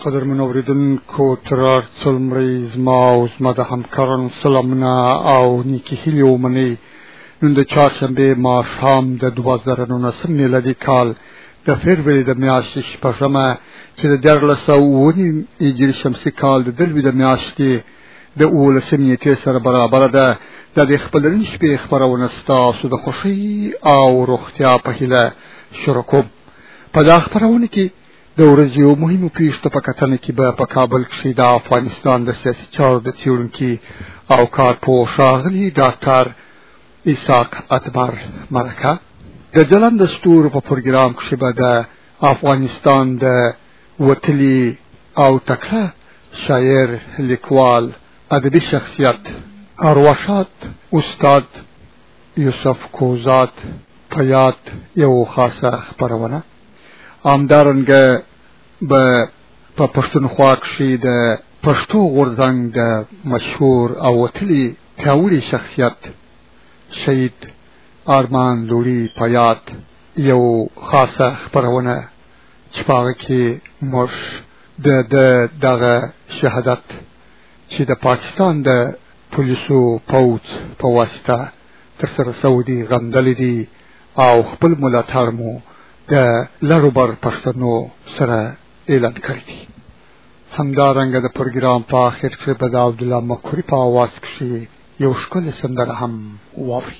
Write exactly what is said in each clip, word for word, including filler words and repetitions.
قدر من اوریدونکو تر څلمړی زما او زما د همکارانو سلامونه او نیکې هیلې ومنئ. نن د چهارشنبې ماښام د دوه زره نولسم میلادي کال د فبروري د میاشتې شپږمه چې د دیارلس سوه اووه نیم هجري شمسي کال د دلوي د میاشتې د اوولسمې نېټې سره برابره ده. د دې خپلرنې شپې خپرونه ستاسو د خوښۍ او روغتیا په هیله شروع کوم. په دا خپرونه کې د ورځې یو مهمو پیښو په کتنه کې به په کابل کښې د افغانستان د سیاسي چارو د څېړونکي او کارپوه ښاغلي ډاکټر اسحاق اطبر مرکه، د ځلانده ستورو په پروګرام کښې به د افغانستان د وتلي او تکړه شاعر، لیکوال، ادبي شخصیت ارواښاد استاد یوسف کوزاد په یاد یو خاصه خپرونه. همدارنګه به په پښتونخوا کښې د پښتو غورځنګ د مشهور او وتلي پیاوړي شخصیت شهید ارمان لوڼي په یاد یو خاصه خپرونه چې په هغه کې موږ د دغه شهادت چې د پاکستان د پولیسو پوځ په واسطه ترسره سوی دي غندلی دي او خپل ملاتړ مو د لړوبر پښتنو سره اعلان کړی دي. همدارنګه د پروګرام په آخر کې به د عبدالله مقوري په اواز کښې یو ښکلې سندره هم واورئ.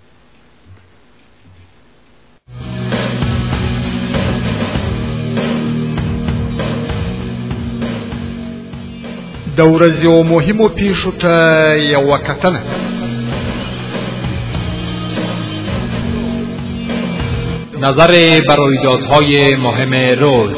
د ورځې یو مهمو پیښو ته یوه کتنه. نظر بر رویدادهای مهم روز.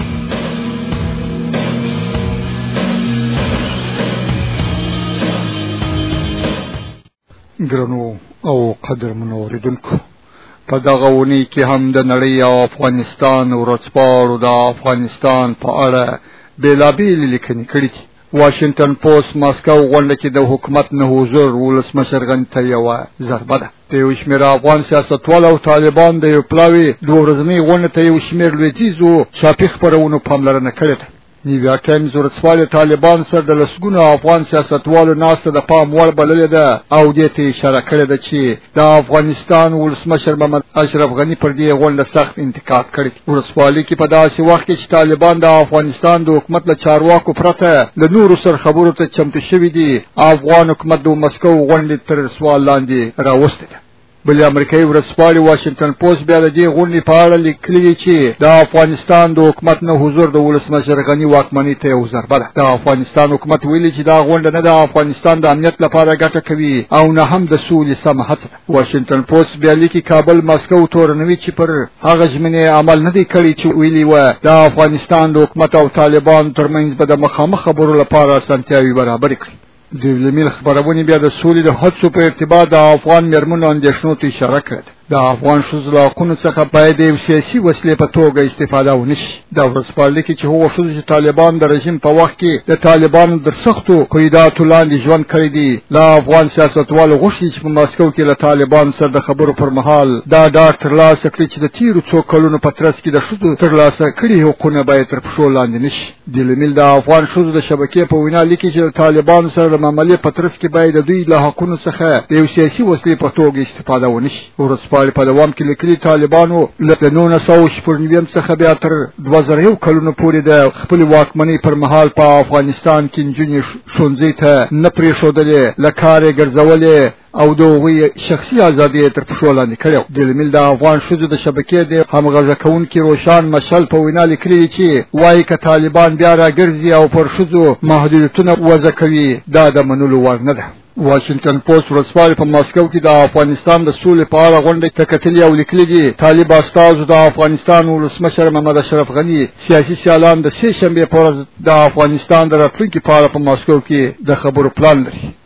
ګرانو او قدرمنو اوریدونکو، په دغه اونۍ کې هم د نړۍ او افغانستان ورځپاڼو د افغانستان په اړه بېلابېلې لیکنې کړي دي. واشنگټن پوسټ ماسکو غونډه کې د حکومت نه حضور ولسمشر غني ته یوه ضربه ده. د یو شمېر افغان سیاستوال او طالبان د یو پلاوي دوه ورځنۍ غونډې ته یو شمېر لوېدیځو چاپي خپرونو پاملرنه کړې ده. نیویارک ټایمز ورځپاڼې طالبان سره د لسګونو افغان سیاستوالو ناسته د پام وړ بللې ده او دې ته اشاره کړې ده چې د افغانستان ولسمشر محمد اشرف غني پر دې غونډه سخت انتقاد کړی. ورځپاڼې کې په داسې وخت کې چې طالبان د افغانستان د حکومت له چارواکو پرته د نورو سره خبرو ته چمتو شوي دي، افغان حکومت د مسکو غونډې تر سوال لاندې راوستې ده. بلې امریکایي ورځپاڼې واشنګټن پوسټ بیا د دې غونډې په اړه لیکلي چې د افغانستان د حکومت نه حضور د ولسمشر غني واکمنۍ ته یو ضربه ده. د افغانستان حکومت ویلي چې دا غونډه نه د افغانستان د امنیت لپاره ګټه کوي او نه هم د سولې سمه هڅه ده. واشنګټن پوسټ بیا لیکي کابل مسکو تورنوي چې پر هغه ژمنې عمل نه دی کړی چې ویلي وه د افغانستان د حکومت او طالبان ترمنځ به د مخامخ خبرو لپاره اسانتیاوې برابرې کړي. د لمیل خبرونه بیا د سولې د هڅو په ارتباط د افغان میرمنو اندېښنو ته اشاره کړې. د افغان ښځو له حقونو څخه باید د یو سیاسي وسیلې په توګه استفاده ونه شي. د ورځپاڼې کې چې هغو ښځو چې طالبان د رژیم په وخت کې د طالبانو تر سختو قیوداتو لاندې ژوند کړی دي، له افغان سیاستوالو غوښتي چې په مسکو کې له طالبانو سره د خبرو پر مهال دا ډاډ ترلاسه کړي چې د تېرو څو کلونو په ترڅ کې د ښځو ترلاسه کړي حقونه باید تر پښو لاندې نه شي. د لمیل د افغان ښځو د شبکې په وینا لیکي چې د طالبانو سره د معاملې په ترڅ کې باید د دوی له حقونو څخه د یو سیاسي وسیلې په توګه استفاده ونه شي. ورځپاڼې په دوام کې لیکلي طالبانو له نولس سوه شپږ نوي څخه بیا تر دوه زره یو کلونو پورې د خپلې واکمنۍ پر مهال په افغانستان کې نجونې ښوونځي ته نه پرېښودلې، له کاره ګرځولې او د هغوی شخصي ازادي یې تر پښو لاندې کړې. د لمیل د افغان ښځو د شبکې د همغږه کوونکي روشان مشل په وینا لیکلي چې وایي که طالبان بیا راګرځي او پر ښځو محدودیتونه وضع کوي، دا د منلو وړ نه ده. واشنگټن پوسټ ورځپاڼې په ماسکو کې د افغانستان د سولې په اړه غونډې ته کتلي او لیکلي دي طالب استازو د افغانستان ولسمشر محمد اشرف غني سیاسي سیالان د سې شنبې په ورځ د افغانستان د راتلونکي په اړه په ماسکو کې د خبرو پلان لري.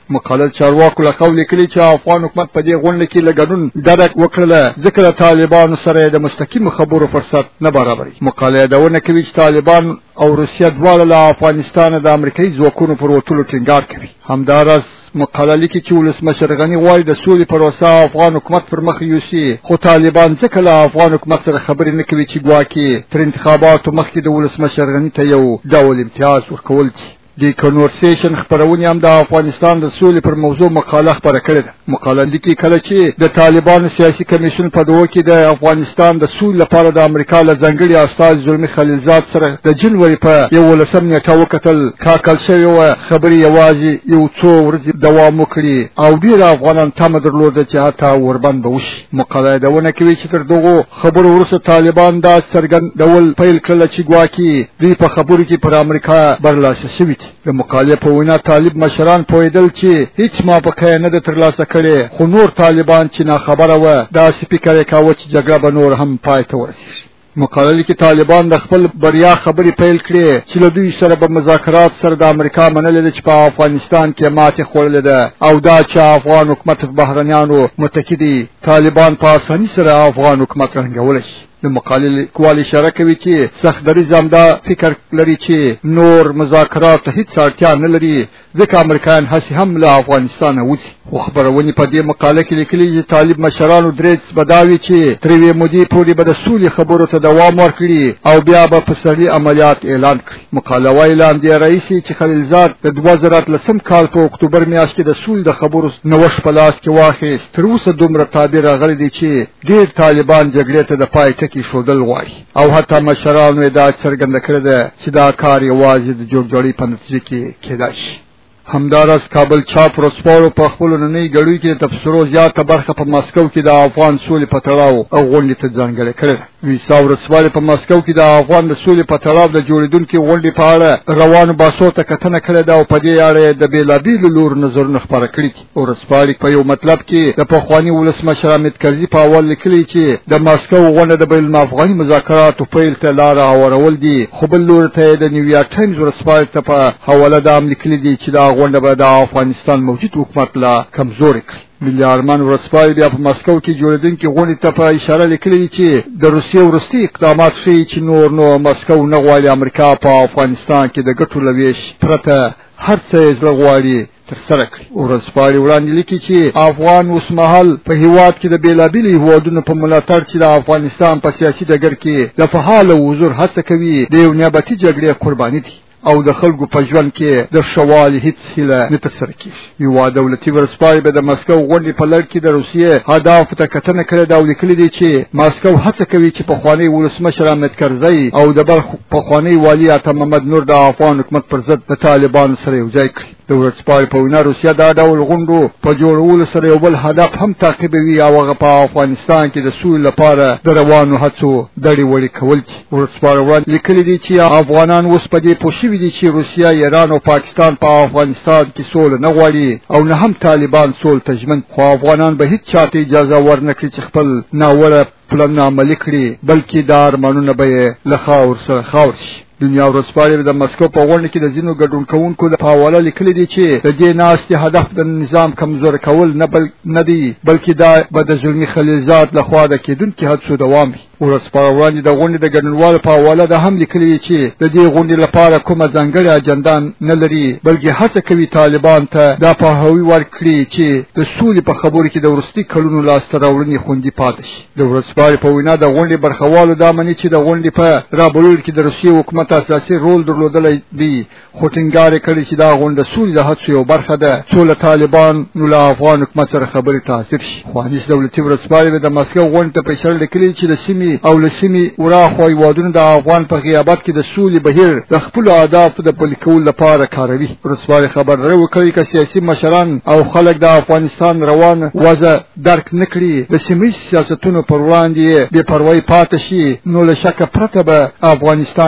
مقاله چارواکو له قول کلی چې افغان حکومت په دې غونډه کې لګډون درک وکړله ځکه طالبانو سره د مستقیم خبرو فرصت نه برابري. مقاله دونه کوي چې طالبان او روسیه دواړه له افغانستان د امریکایي ځواکونو پر وټولو ټینګار کوي. همدارس مقاله لیکي چې ولسمشر غني غواړي د سولې پروسه افغان حکومت پر مخ یوسي، خو طالبان ځکه له افغان حکومت سره خبرې نه کوي چې ګواکې تر انتخاباتو مخکې د ولسمشر غني ته یو ډول امتیاز ورکول دي. د کنورسیشن خبرونه هم د افغانستان د سولې پر موضوع مقاله خبره کړې ده. مقاله لیکي کله چې د طالبانو سیاسي کمیشن په دوه کې د افغانستان د سولې لپاره د امریکا له ځانګړي استازي زلمي خلیلزاد سره د جنوري په یولسم نیټه وکتل، کاکل شوی و خبرې یوازې یو څو ورځې دوام وکړي او ډیر افغانان تمه درلوده چې حتی وربند به وشي. مقاله دونه کوي چې تر دغو خبرو وروسته طالبان دا څرګندول پیل کړل چې ګواکې دوی په خبرو کې پر امریکا برلاسه شوي دي. د مقاله په وینا طالب مشران پوهېدل چې هیڅ موافقه نه ده ترلاسه کړې، خو نور طالبان چې ناخبره وه داسې فکر یې کاوه چې جګړه به نور هم پای ته ورسېږي. مقاله کې طالبان د خپل بریا خبرې پیل کړې چې له دوی سره به مذاکرات سره د امریکا منلې ده چې په افغانستان کې ماتې خوړلې ده او دا چې افغان حکومت بهرنیانو متکی دي طالبان په اسانۍ سره افغان حکومت رنګولی شي. د مقالې لیکوال اشاره کوي چې سخت دریځ همدا فکر لري چې نور مذاکرات ته هیڅ اړتیا نه لري ځکه امریکایان هسې هم له افغانستانه وځي. خو خبرونې په دې مقاله کې لیکلي چې طالب مشرانو دریځ به دا وي چې تر یوې مودې پورې به د سولې خبرو ته دوام ورکړي او بیا به په سري عملیات اعلان کړي. مقاله وایي له همدې رئیسي چې خلیلزاد د دوه زره اتلسم کال په اکتوبر میاشت کې د سولې د خبرو نوښت په لاس کې واخیست، تر اوسه دومره تعبیر راغلی دی چې ډېر طالبان جګړې ته د پای ټکی ښودل غواړي او حتی مشرانو یې دا څرګنده کړې ده چې دا کار یوازې د جوړجاړي په نتیجه کې کېدای شي. همدارس کابل چاپ ورځپاڼو په خپلو نننۍ ګړیو کې د تبصرو زیاته برخه په مسکو کې د افغان سولې په تړاو او غونډې ته ځانګړې کړې ده. ویسا ورځپاڼې په مسکو کې د افغان د سولې په تړاو د جوړېدونکې غونډې په اړه روانو بحثو ته کتنه کړې ده او په دې اړه د بېلابېلو لورو نظرونه خپاره کړي دي. ورځپاڼې په یو مطلب کې د پخواني ولسمشر حامد کرزي په اول لیکلي چې د مسکو غونډه د بین الافغاني مذاکراتو پیل ته لاره هوارول دي، خو بل لوري ته د نیویارک ټایمز ورځپاڼې ته په حواله دا هم لیکلي دي چې دا غونډه به د افغانستان موجود حکومت لا کمزوري کړي. ملي ارمان ورځپاڼې بیا په مسکو کې جوړېدونکې غونډې ته په اشاره لیکلي چې د روسیې وروستي اقدامات ښیي چې نور نو مسکو نه غواړي امریکا په افغانستان کې د ګټو له ویش پرته هر څه یې زړه غواړي ترسره کړي. ورځپاڼې وړاندې لیکي چې افغان اوسمهال په هیواد کې د بېلابېلو هیوادونو په ملاتړ چې د افغانستان په سیاسي ډګر کې د فعال حضور هڅه کوي د یو نیابتي جګړې قرباني دي او د خلکو په ژوند کې د شوالي هیڅ هیله نه ترسره کیږي. یوه دولتي ورځپاڼې به د مسکو غونډې په لړ کې د روسیې اهدافو ته کتنه کړې ده او لیکلي دي چې مسکو هڅه کوي چې پخوانی ولسمشر حامد کرزي او د بلخ پخوانی والي عطا محمد نور د افغان حکومت پر ضد د طالبانو سره یو ځای کړي. د ورځپاڼې په وینا روسیه دا ډول غونډو په جوړولو سره یو بل هدف هم تعقیبوي او هغه په افغانستان کې د سولې لپاره د روانو هڅو دړې وړې کول دي. ورځپاڼې وړاندې لیکلي دي چې افغانان اوس په دې پوه شوي دي چې روسیه، ایران او پاکستان په پا افغانستان کې سوله نه غواړي او نه هم طالبان سول ته ژمن، خو افغانان به هیڅ چاته اجازه ورنکړي چې خپل ناوړه پلانونه عملي کړي، بلکې دا ارمانونه به یې له خاور سره خاور شي. دنیا ورځپاڼې د مسکو په غونډه کې د ځینو ګډون کوونکو په حواله لیکلي دي چې د دې ناستې هدف د نظام کمزوري کول نه بل نه دی، بلکې دا به د زلمي خلیلزاد لخوا د کېدونکي هڅو دوام وي. ورځپاڼه وړاندې د غونډې د ګډونوالو په حواله د هم لیکلي دي چې د دې غونډې لپاره کومه ځانګړې اجنډا نه لري، بلکې هڅه کوي طالبان ته دا پوهاوی ورکړي چې د سولې په خبرو کې د وروستي کلونو لاسته راوړنې خوندي پاتې شي. د ورځپاڼې په وینا د غونډې برخوالو دا مني چې د غونډې په رابلولو کې د روسیې حکومت اساسي رول درلودلی دی، خو ټینګار یې کړی چې دا غونډه سولې د هڅو یو برخه ده څو له طالبان نو له افغان حکومت سره خبرې تاثیر شي. خو انیس دولتي ورځپاڼې د مسکو غونډې ته په اشاره لیکلي چې د سیمې او له سیمې وراخوا هیوادونه د افغان په غیابت کې د سولې بهیر د خپلو اهدافو د پلي کولو لپاره کاروي. ورځپاڼې خبرداری ورکوي که سیاسي مشران او خلک د افغانستان روان وضع درک نه کړي، د سیمه سیاستونو پر وړاندې بې پروایي پاتې شي، نو له شکه پرته به افغانستان یو ځل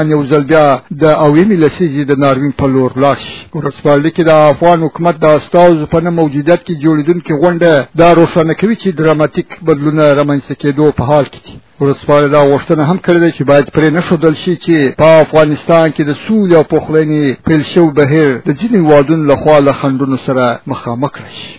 بیا د اویمې لسیزې د ناروین په لور لاړ شي. ورځپاڼه کې د افغان حکومت د استازو په نه موجودیت کې جوړېدونکې غونډه دا روښانه کوي چې دراماتیک بدلونونه رامنځته کېدو په حال کې دي. ورځپاڼه دا غوښتنه هم کړې ده چې باید پرې نه ښودل شي چې په افغانستان کې د سولې او پخلاینې پیل شوی بهیر د ځینې هېوادونو لخوا له خنډونو سره مخامخ کړی شي.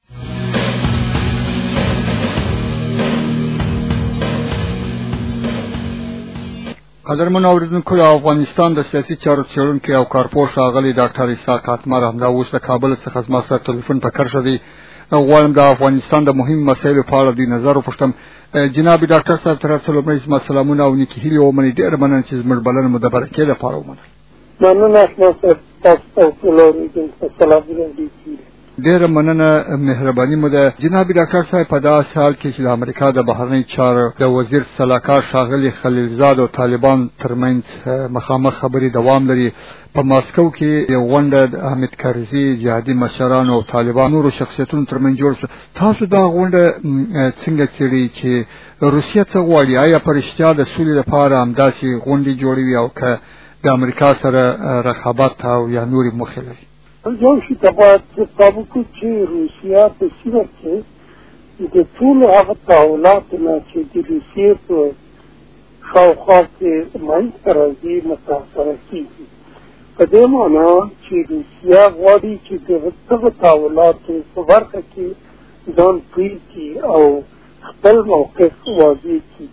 قدرمن اوریدونکو، د افغانستان د سیاسي چارو څېړونکی او کارپوه ښاغلی ډاکټر اسحاق اتمر همدا اوس د کابل څخه زما سره ټلیفون په کرښه دی. غواړم د افغانستان د مهمو مسایلو په اړه دوی نظر وپوښتم. جناب ډاکټر صاحب، تر هر څه لومړی زما سلامونه او نیکې هیلې ومنئ. ډېره مننه چې زموږ بلنه مو د برکې لپاره ومنله. مننه احمد صاحب، تاسو ته ټولو اوریدونکو سلامونه دي. ډېره مننه، مهرباني مو ده. جناب ډاکټر صاحب، په داسې حال کې چې د امریکا د بهرنۍ چارو د وزیر سلاکار ښاغلي خلیلزاد او طالبان ترمنځ مخامخ خبرې دوام لري، په ماسکو کې یو غونډه د حامد کرزي، جهادي مشرانو او طالبان نورو شخصیتونو ترمنځ جوړ شو. تاسو دا غونډه څنګه څېړئ چې روسیه څه غواړي؟ آیا په رښتیا د سولې لپاره همداسې غونډې جوړوي او که د امریکا سره رقابت او یا نورې موخې لري؟ یو شي ته باید حساب وکړو چې روسیه په سیمه کې د ټولو هغه تحولاتو نه چې د روسیې په شاوخوا کې منځته راځي متاثره کېږي. په دې معنا چې روسیه غواړي چې د دغه تحولاتو په برخه کې ځان پوه کړي او خپل موقف واضح کړي.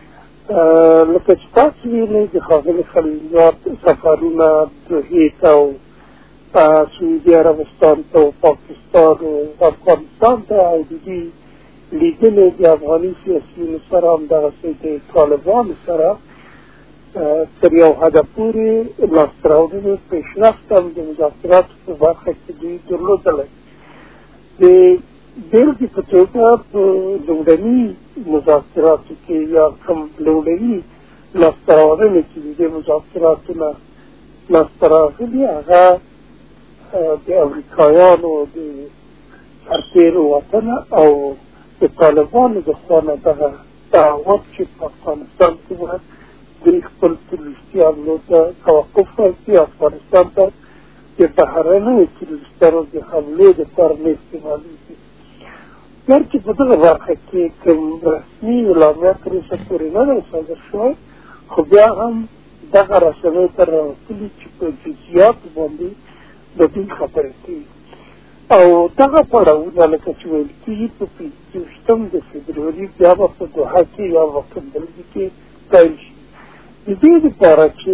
لکه چې تاسو ویلئ د ښاغلي خلیلزاد سفرونه دوحې ته او سعودي عربستان ته او پاکستان او افغانستان ته او د دې لیدنې د افغاني سیاسیونو سره همدغسې د طالبانو سره تر یو حده پورې لاسته راوړنې پیشرفت هم د مذاکراتو په برخه کې دوی درلودلی. د بېلګې په توګه په لومړني مذاکراتو کې یا کوم لومړني لاسته راوړنې چې د دې مذاکراتو نه لاسته راغلي هغه د امریکایانو د سرتېرو وطنه او د طالبانو د خوا نه دغه دعوت چې په افغانستان کې باید دوی خپل تروریستي حملو ته توقف ورکړي، افغانستان ته د بهرنیو تروریستانو د حملې دپاره نه استعمالېږي. هر چې په دغه برخه کې کوم رسمي اعلامیه تر اوسه پورې نه دی صادر شوی، خو بیا هم دغه رسنۍ ته راوتلي چې په جزیاتو باندې د دوی خبرې کوي. او دغه پړاوونه لکه چې ویل کېږي په پنځه ویشتم د فبروري بیا به په دوحه کې یا په کندلزي کې پیل شي. د دې دپاره چې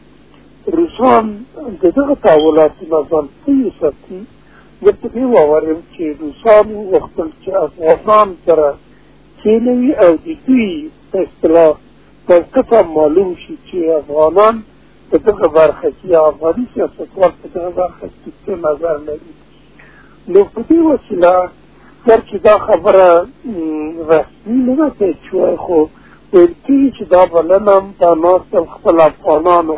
روسان د دغه تحولاتو نه ځان پوه وساتي، زه په دې باور یم چې روسان وغوښتل چې افغانان سره کښېنوي او د دوی په اصطلاح موقف هم معلوم شي چې افغانان په دغه برخه کې یا افغاني سیاستوال په دغه برخه کې څه نظر لري. نو په دې وسیله هر چې دا خبره رسمي نه ده پیل شوی، خو ویل کېږي چې دا بلنه هم دا ناست خپل افغانانو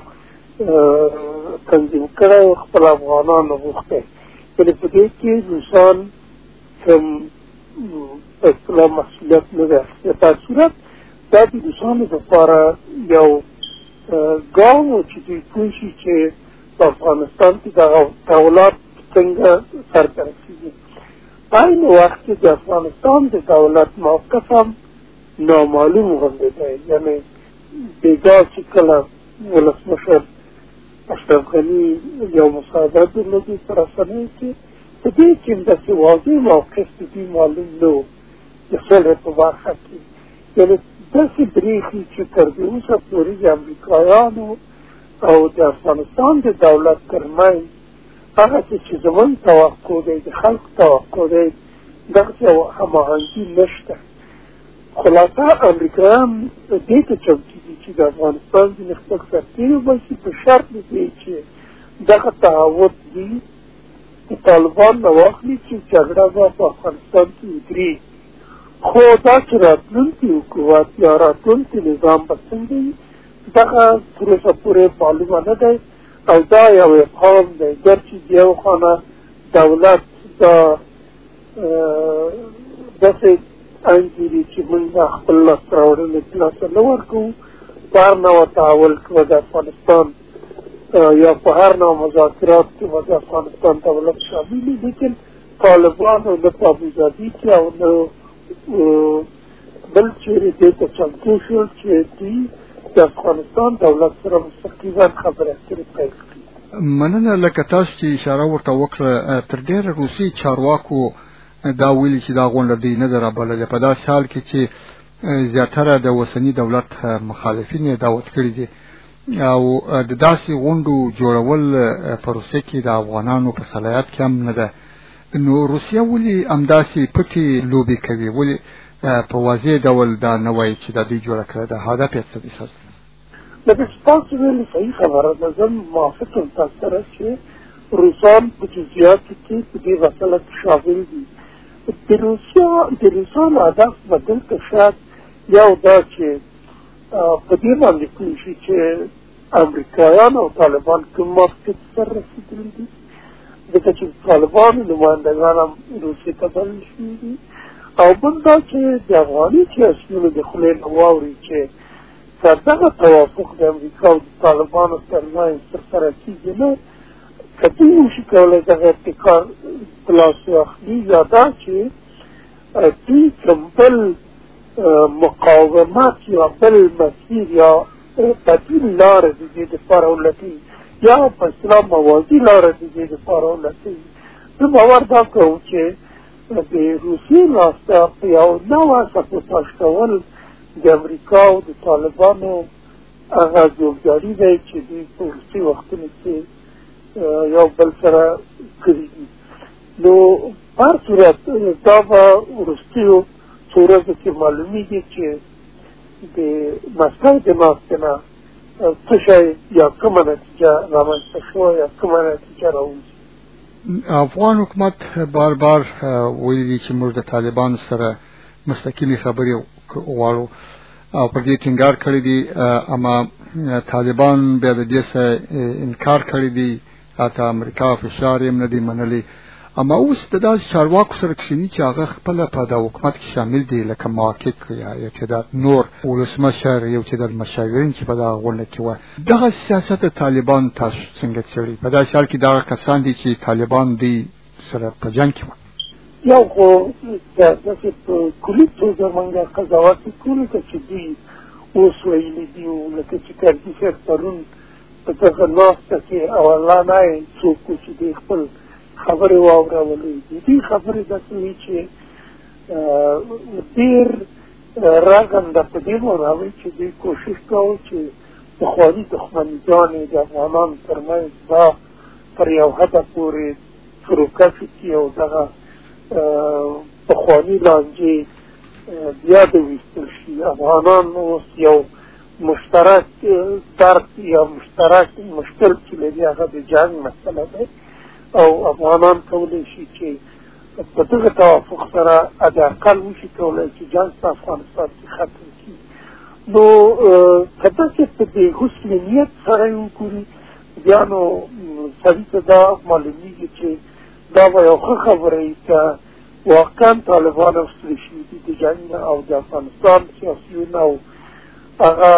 تنظیم کړی او خپل افغانانو غوښتی. یعنې په دې کې روسان کوم په اصطلاح مسؤلیت نه دی اخیستی. په هر صورت دا د روسانو دپاره یو ګام و چې دوی پوه شي چې په افغانستان کې دغه تحولات څنګه سرته رسېږي. په عین وخت کې د افغانستان د دولت موقف هم نامعلوم غوندې دی. یعنې بېګا چې کله ولسمشر اشرف غني یو مصاحبه درلودې په رسنیو کې، په دې کې همداسې واضح موقف د دوی معلوم نه و د صلح په برخه کې. یعنې داسې برېښي چې تر دې اوسه پورې د امریکایانو او د افغانستان د دولت ترمنځ هغه څه چې زموږ توقع دی، د خلکو توقع دی، دغسې یو هماهنګي نشته. خلاصه امریکایان دې ته چمتو دي چې د افغانستان ځینې خپل سرتېري وباسي په شرط دی چې دغه تعهد دي د طالبان نه واخلي چې جګړه به په افغانستان کې ودرېږي. خو دا چې راتلونکي حکومت یا راتلونکي نظام به څنګه وي دغه تر اوسه پورې معلومه نه دی او دا یو ابهام دی. ګرچې د یو خانه دولت دا داسې انګیري چې موږ خپل لاسته راوړنې لاسته نه ورکوو، په هر نوع تحول کې به د افغانستان یا په هر نوع مذاکرات کې د افغانستان دولت شامل دي، لیکن طالبانو نه په ابوظبي کې او نه بل چیرې دې ته چمتو شول چې دوی د افغانستان دولت سره مستقیما خبرې اترې پیل کړي. مننه. لکه تاسو چې اشاره ورته وکړه، تر ډېره روسي چارواکو دا ویلي چې دا غونډه دوی نه ده رابللې، په داسې حال کې چې زیاتره د اوسني دولت مخالفین یې دعوت کړي دي او د داسې غونډو جوړول په روسیه کې د افغانانو په صلاحیت کې هم نه ده. نو روسیه ولې همداسې پټې لوبې کوي؟ ولې په واضح ډول دا نه وایي چې دا دوی جوړه کړې ده؟ هدف یې څه دی؟ لکه چې تاسو ویلي صحیح خبره ده، زه موافق یم تاسو سره چې روسان په جزئیاتو کې په دې مسله کې شامل دي. د روسیا د روسانو هدف به دلته شاید یو دا چې په دې باندې کوي شي چې امریکایان او طالبان کوم موافقت سره رسېدلي دي، ځکه چې طالبانو نمایندګان هم روسیې ته بلل شوي دي، او بل دا چې د افغاني سیاسیونو د خولې نه واوري چې که دغه توافق د امریکا او د طالبانو ترمنځ ترسره کېږي نه، که دوی نشي کولی دغه ابتکار په لاس واخلي، یا دا چې دوی کوم بل مقاومت یا بل مسیر یا بدیل لاره د دې دپاره ولټوي یا په اصطلاح موازي لاره د دې دپاره ولټوي. زه باور دا کوم چې د روسیې لاسته په یو نوع سپوتاژ کول د امریکا او د طالبانو هغه جوړجاړي دی چې دوی په وروستي وختونو کې یو بل سره کړي دي. نو په هر صورت دا به وروستیو څو ورځو کې معلومېږي چې د مسکو د ناستې نه څه شی یا کومه نتیجه رامنځته شوه یا کومه نتیجه راوځي. افغان حکومت بار بار ویلي دي چې موږ د طالبانو سره مستقلې خبرې غواړو او پر دې ټینګار کړی دی، اما طالبان بیا د دې څخه انکار کړی دی، حتی امریکا فشار یې نه دی منلی. اما اوس د داسې چارواکو سره کښېني چې هغه خپله په دا حکومت کې شامل دي، لکه محقق یا یو تعداد نور ولسمشر، یو تعداد مشاورین چې په دغه غونډه کې وه. دغه سیاست د طالبان تاسو څنګه څېړئ؟ په داسې حال کې دغه کسان دي چې طالبان دوی سره په جنګ کې وه. یو خو داسې په کلي توګه موږ قضاوت کوو چې دوی اوس ویلي دي، لکه چې کارګي صاحب پرون په دغه ناسته کې اولانی څوک و چې دوی خپل خبرې واورولې دي. دې خبرې داسې وي چې ډېر رغنده په دې معنوي چې دوی کوشش کوو چې پخواني دښمنیګانې د افغانانو تر منځ دا تر یو حده پورې فروکشي کړي او دغه پخواني لانجې بیا د ویستل شي. افغانان اوس یو مشترک درد یا مشترک مشکل چې لري هغه د جنګ مسله ده، او افغانان کولی شي چې په دغه توافق سره حداقل وشي کولی چې جنګ په افغانستان کې ختم کړي. نو که داسې په دې حسن نیت سره یې وګوري، بیا نو سړي ته دا معلومېږي چې دا به یو ښه خبره وي که واقعا طالبان وستړي شوي دي د جنګ نه، او د افغانستان سیاسیون او هغه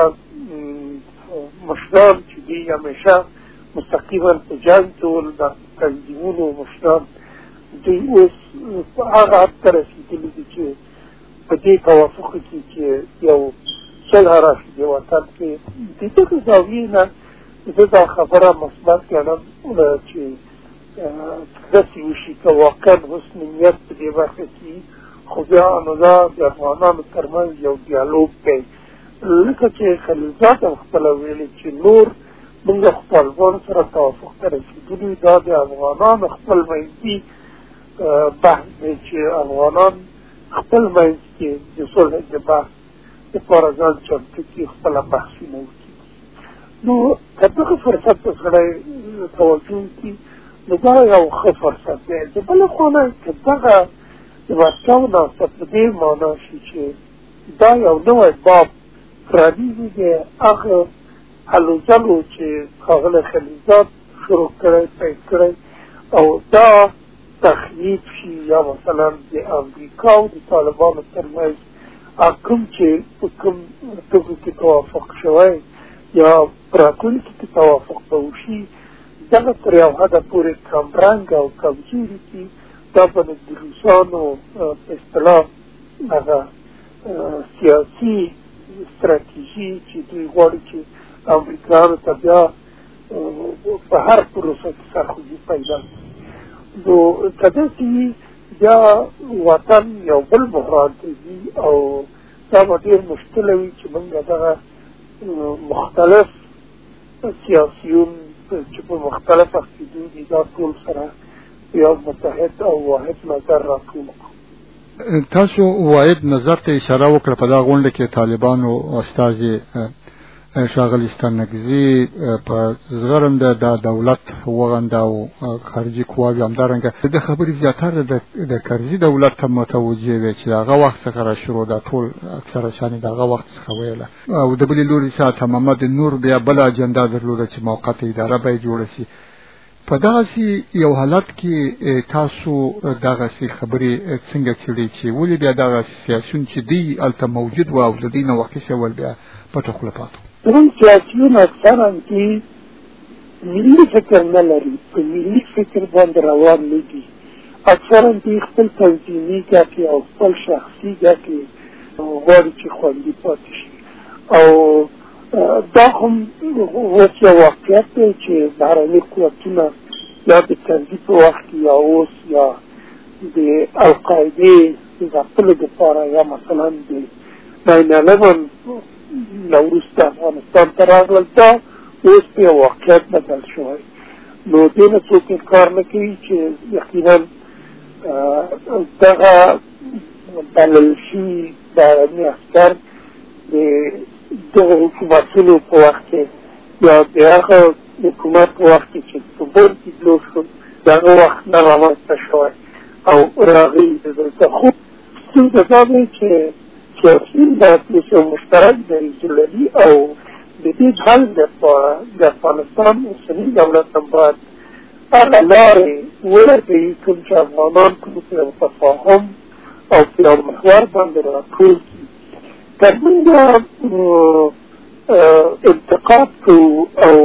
مشران چې دوی همیشه مستقیما په جنګ کې ول، د تنظیمونو مشران دوی اوس هغه حد ته رسېدلي دي چې په دې توافق کې چې یو صلح راشي د وطن کې. د دغه زاویې نه زه دا خبره مثبت ګڼم چې داسې وشي که واقعا حسن نیت په دې برخه کې، خو بیا نو دا د افغانانو تر منځ یو ډیالوګ دی. لکه چې خلیلزاد هم خپله ویلې چې نور موږ طالبانو سره توافق ته رسېدلي، دا د افغانانو خپل منځي بحث دی چې افغانان خپل منځ کې د صلح د بحث دپاره ځان چمتو کړي، خپله بحثونه وکړي. نو که دغه فرصت ته سړی توجه وکړي نو دا یو ښه فرصت دی. د بله خوا نه که دغه د مسکو ناسته په دې معنا شي چې دا یو نوی باب پرانیزي د هغه هلو ځلو چې ښاغلی خلیلزاد شروع کړی پیل کړی، او دا تخریب شي یا مثلا د امریکا او د طالبانو تر منځ کوم چې په کوم ټکو کې توافق شوی یا راتلونکي کې توافق به وشي دغه تر یو حده پورې کمرنګ او کمزوري کي دا به د روسانو په اصطلاح هغه سیاسي ستراتیژي چې دوی غواړي چې امریکایانو ته بیا په هر پروسه کې سرخوږي پیدا کړي نو که داسې وي بیا وطن یو بل بحران ته ځي او دا به ډېر مشکله وي چې موږ دغه مختلف سیاسیون چې په مختلف عقیدو دي دا ټول سره یو متحد او واحد نظر راټول کړو. تاسو واحد نظر ته اشاره وکړه په دا غونډه کې طالبانو استازي ښاغلي ستانکزي په زغرنده د دولت وغنده او خارجي قواوې همدارنګه د خبرې زیاتره د کرزي دولت ته متوجه وي چې هغه وخت څخه را شروع ده ټول اکثره شانې د هغه وخت څخه ویله او د بلې لوري ساعته محمد نور بیا بله اجنډا درلوده چې موقته اداره به یې جوړه شي. په دغسې یو حالت کې تاسو دغسې خبرې څنګه څېړئ چې ولې بیا دغه سیاسیون چې دی هلته موجود و او د دوی نه واقع شول بیا پټه خوله پاتې زموږ سیاسیون اکثرا چې ملي فکر نه لري په ملي فکر باندې روان نه دي اکثرا دوی خپل تنظیمي ګټې او خپل شخصي ګټې غواړي چې خوندي پاتې شي او دا هم اوس یو واقعیت دی چې بهرني قوتونه یا د کرزي په وخت کې یا اوس یا د القاعدې د ځپلو دپاره یا مثلا د ناین الیون نه وروسته افغانستان ته راغلل دا اوس په یو واقعیت بدل شوی نو دې نه څوک انکار نه کوي چې یقینا دغه بلل شوي بهرني عسکر د دغه حکومتونو په وخت کې یا د هغه حکومت په وخت کې چې په بل کې بلو شو د هغه وخت نه رامنځته شوی او راغلي دلته خو ستونزه دا دی چې سیاسیون باید یو مشترک دریځ او د دې حل دپاره د افغانستان اوسني دولت هم باید هغه لارې ولټوي کوم چې افغانان کوم په یو تفاهم او په یو محور باندې راټول کړي که موږ انتقاد کوو او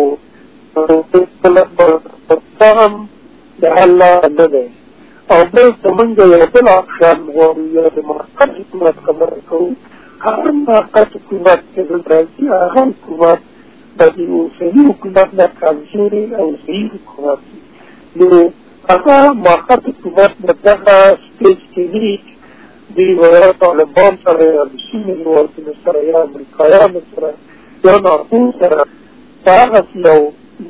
دا هم د حل لاره نه دی او بل که موږ یو بل اپشن غواړو یا د موقت حکومت خبره کوو هغه موقت حکومت چې دلته راځي هغه حکومت به د اوسني حکومت نه کمزوري او صحیح حکومت وي نو هغه موقت حکومت به دغه سټیج کې وي دوی به یا طالبان سره یا د سیمې هېوادونو سره یا امریکایانو سره یا ناټو سره په هغسې یو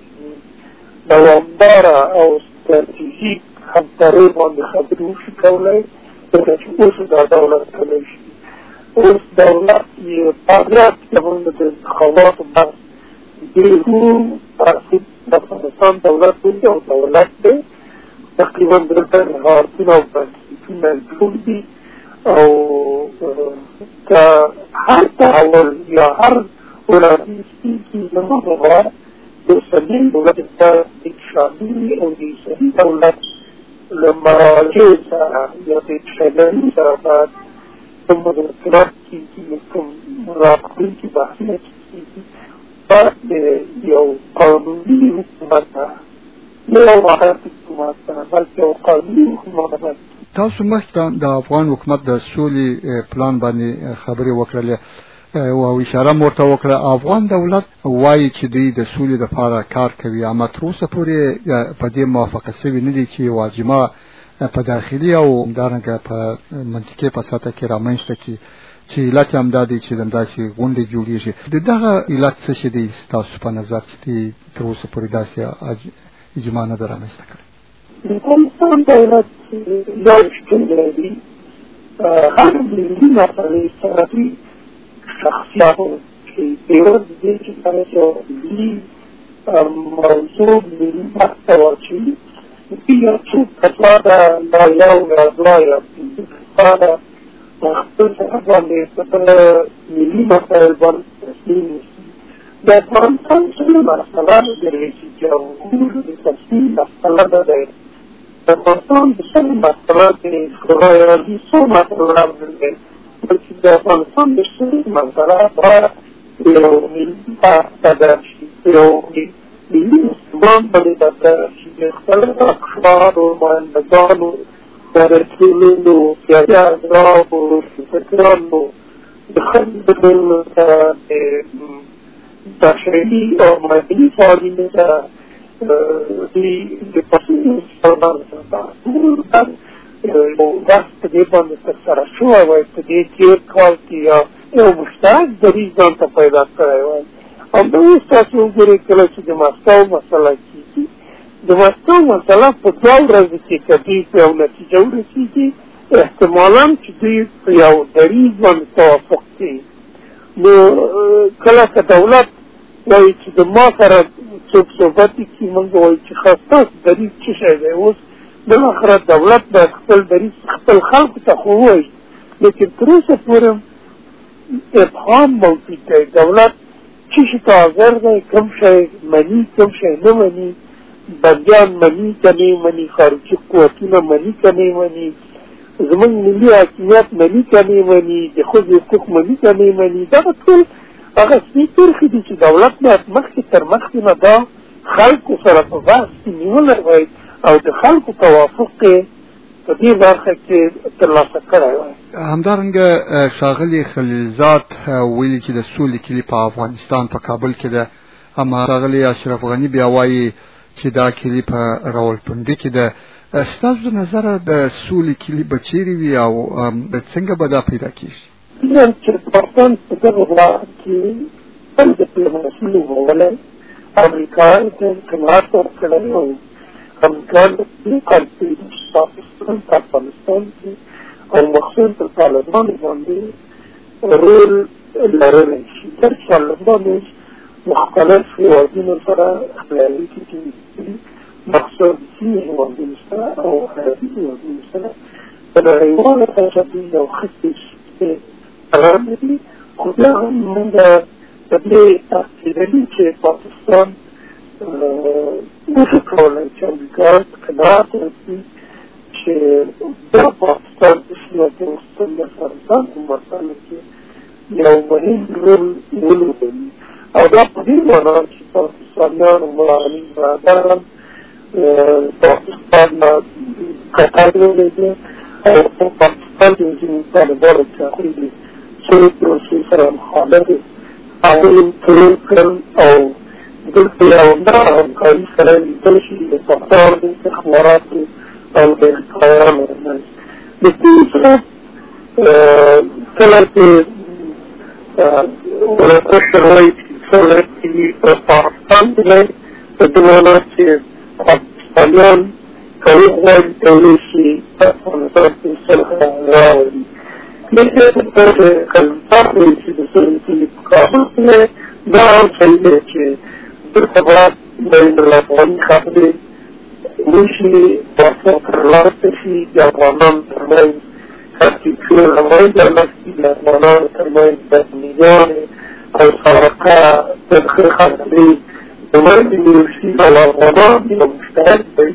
دوامداره او ستراتیژیک همکارۍ باندې خبرې وشي کولی ځکه چې اوس دا دولت کولی شي اوس دولت یې طبیعت زموږ د انتخاباتو بحث ډېرو ترتیب د افغانستان دولت دی او دولت دی تقریبا دلته نهادونه او بنسټونه جوړ دي او که هر تحول یا هر ولایتي زموږ غواړ د اوسني دولت سره شامل او د اوسني دولت له مراجعو سره یا د شیدلي سره باید کوم مذاکرات کېږي کوم راپورونکي بحثونه کېږي باید د یو قانوني حکومت نه نه یو واحد حکومت نه بلکې یو قانوني حکومت. تاسو مخکې د افغان حکومت د سولې پلان باندې خبرې وکړلې او اشاره مو ورته وکړه افغان دولت وایي چې دوی د سولې دپاره کار کوي اما تر اوسه پورې په دې موافقه شوي نه دي چې واجمه په داخلي او همدارنګه په منطقې په سطحه کې رامنځته کړي چې علت یې همدا دی چې همداسې غونډې جوړېږي د دغه علت څه شی دی ستاسو په نظر چې دوی تر اوسه پورې داسې اجماع نه ده رامنځته کړې؟ د افغانستان دولت یو شتون لري هر ملي مسئلې سره دوی شخصیاتو چې پیروز دي چې سره یو ملي موضوع ملي بحث ته واچوي دوی یو څوک کسا ده دا یو یا دوه یا پنځه کسا ده خپل سره باندې خپل ملي مسایل باندې تصمیم نیسي د افغانستان څلور مسله د رئیس جمهور د تصمیم مسله ده د افغانستان د څلور مسله د شورای عالی څو مسله ده بلکې د افغانستان د څلور مسله باید یو ملي بحث بدل شي، یو ملي استعمال باندې بدل شي، د خپلو افکارو مایندګانو د رسولونو سیاسي احزابو فکرانو د خلکو سره د بشري او مدني فعالینو سره د پسونو سره ټول یو بحث په دې باندې ترسره شوی وای په دې تېر کال کې یا یو مشترک دریځ ځان ته پیدا کړی وای. همدا اوس تاسو وګورئ کله چې د مسکو مسله کېږي، د مسکو مسله په دوه ورځو کې که دوی په یو نتیجه ورسېږي، احتمالا چې دوی په یو دریځ باندې توافق کوي. نو کله که دولت وایي چې د ما سره څوک صحبت وکړي، موږ وایو چې ښه ستاسو دریځ څه شی دی. اوس بالاخره دولت باید خپل دریځ خپل خلکو ته خو ووایي، لیکن تر اوسه پورې ابهام موجود دی. دولت څه شي ته حاضر دی، کوم شی مني کوم شی نه مني، بندیان مني که نه مني، خارجي قوتونه مني که نه مني، زموږ ملي حاکمیت مني که نه مني، د ښځو حقوق مني که نه مني. دغه ټول هغه سپي کرښې دي چې دولت باید مخکې تر مخکې نه دا خلکو سره په بحث کې نیولی وای او د خلکو توافق یې په دې برخه کې ترلاسه کړی وای. همدارنګه ښاغلي خلیلزاد ویلي چې د سولې کلي په افغانستان په کابل کې ده، اما ښاغلي اشرف غني بیا وایي چې دا کلي په راولپنډي کې ده. ستاسو د نظره د سولې کلي به چیرې وي او څنګه به دا پیدا کېږي؟ فکر چې پاکستان په دغه وخت کې خپل ډیپلوماسي وولی، امریکایانو ته قناعت ورکړی او امریکایان د دې کار کوي چې پاکستان په افغانستان کې او مخصوص په طالبانو باندې رول لرلی شي. تر طالبان اوس مختلف هېوادونو سره خپلې اړیکې ټینګې کړي، مخصوص ځینې هېوادونو سره او عربي هېوادونو سره په نړیواله کچه دوی یو ښه قرار لري. خو بیا هم موږ په دې تعقیدوي چې پاکستان نشي کولی چې امریکا ته قناعت ورکړي چې دا پاکستان د سیمه وروستۍ افغانستان په مسله کې یو مهم رول ولوبوي، او دا په دې معنا چې پاکستانیان او ملالي برادران پاکستان نه قطر ولیږي او په پاکستان کې ځینې طالبانو چې هغوی د سولې پروسې سره مخالف دي، هغوی یې ترور کړل او دلته یو نوعه همکاري سره لیدل شي د پاکستان د استخباراتو او د امریکایانو ترمنځ. د دې سره کله چې ولسمشر وایي چې سوله کلي په پاکستان کې دی، په دې معنا چې پاکستانیان که وغواړي کولی شي په افغانستان کې صلح راولي. لیکن کله چې د سولې کلي په کابل کې دی، دا هم صحیح دی چې دلته باید بین الافغاني خبرې وشي، توافق ترلاسه شي، د افغانانو ترمنځ تفکیکونه رامنځته شي، د افغانانو ترمنځ بدنیانې او سابقه ترخې خبرې د منځه یوړل شي او افغانان یو مشترک دی.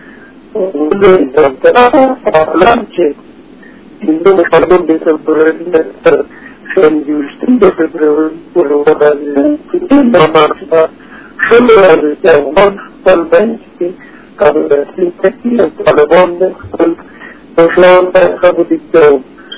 فعلا چې پنځه مقدم د فبروري تر شپږویشتم د فبروري پورې وغځېده. په دې معنا چې شل ورځې چې افغان خپل منځ کې کابلاسي کوي او طالبان خپل مشران ته خبرې کوي،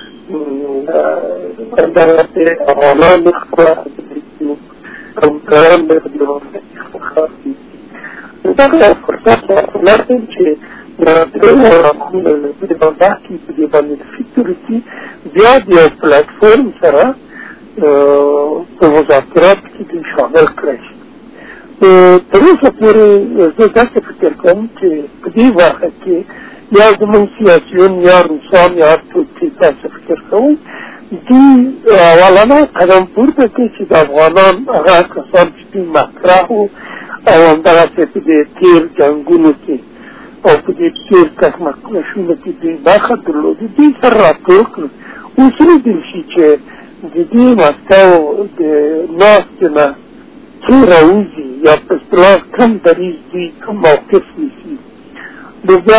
همدارنګه افغانان خپله خبرې کوي، همکاران د ډیپلوماسۍ څخه کار کوي. دغه فرصت راغلی چې د درېیمو راپورونو د بندر کې په دې باندې فکر وکړي، بیا د یو پلټفورم سره په مذاکراتو کې دوی شامل کړی شي. تر اوسه پورې زه داسې فکر کوم چې په دې برخه کې یا زموږ سیاسیون یا روسان یا هر څوک چې تاسو فکر کوئ، دوی اولنی قدم پورته کړي چې د افغانان هغه کسان چې دوی مطرح وو او همدغسې په دې تېر جنګونو کې او په دې تېر کشمکشونو کې دوی برخه درلودې، دوی سره راټول کړو. اوس ولیدل شي چې د دې مسکو د ناستې نه څو راوځي یا په اصطلاح کوم دریځ دوی کوم موقف نیسي. نو بیا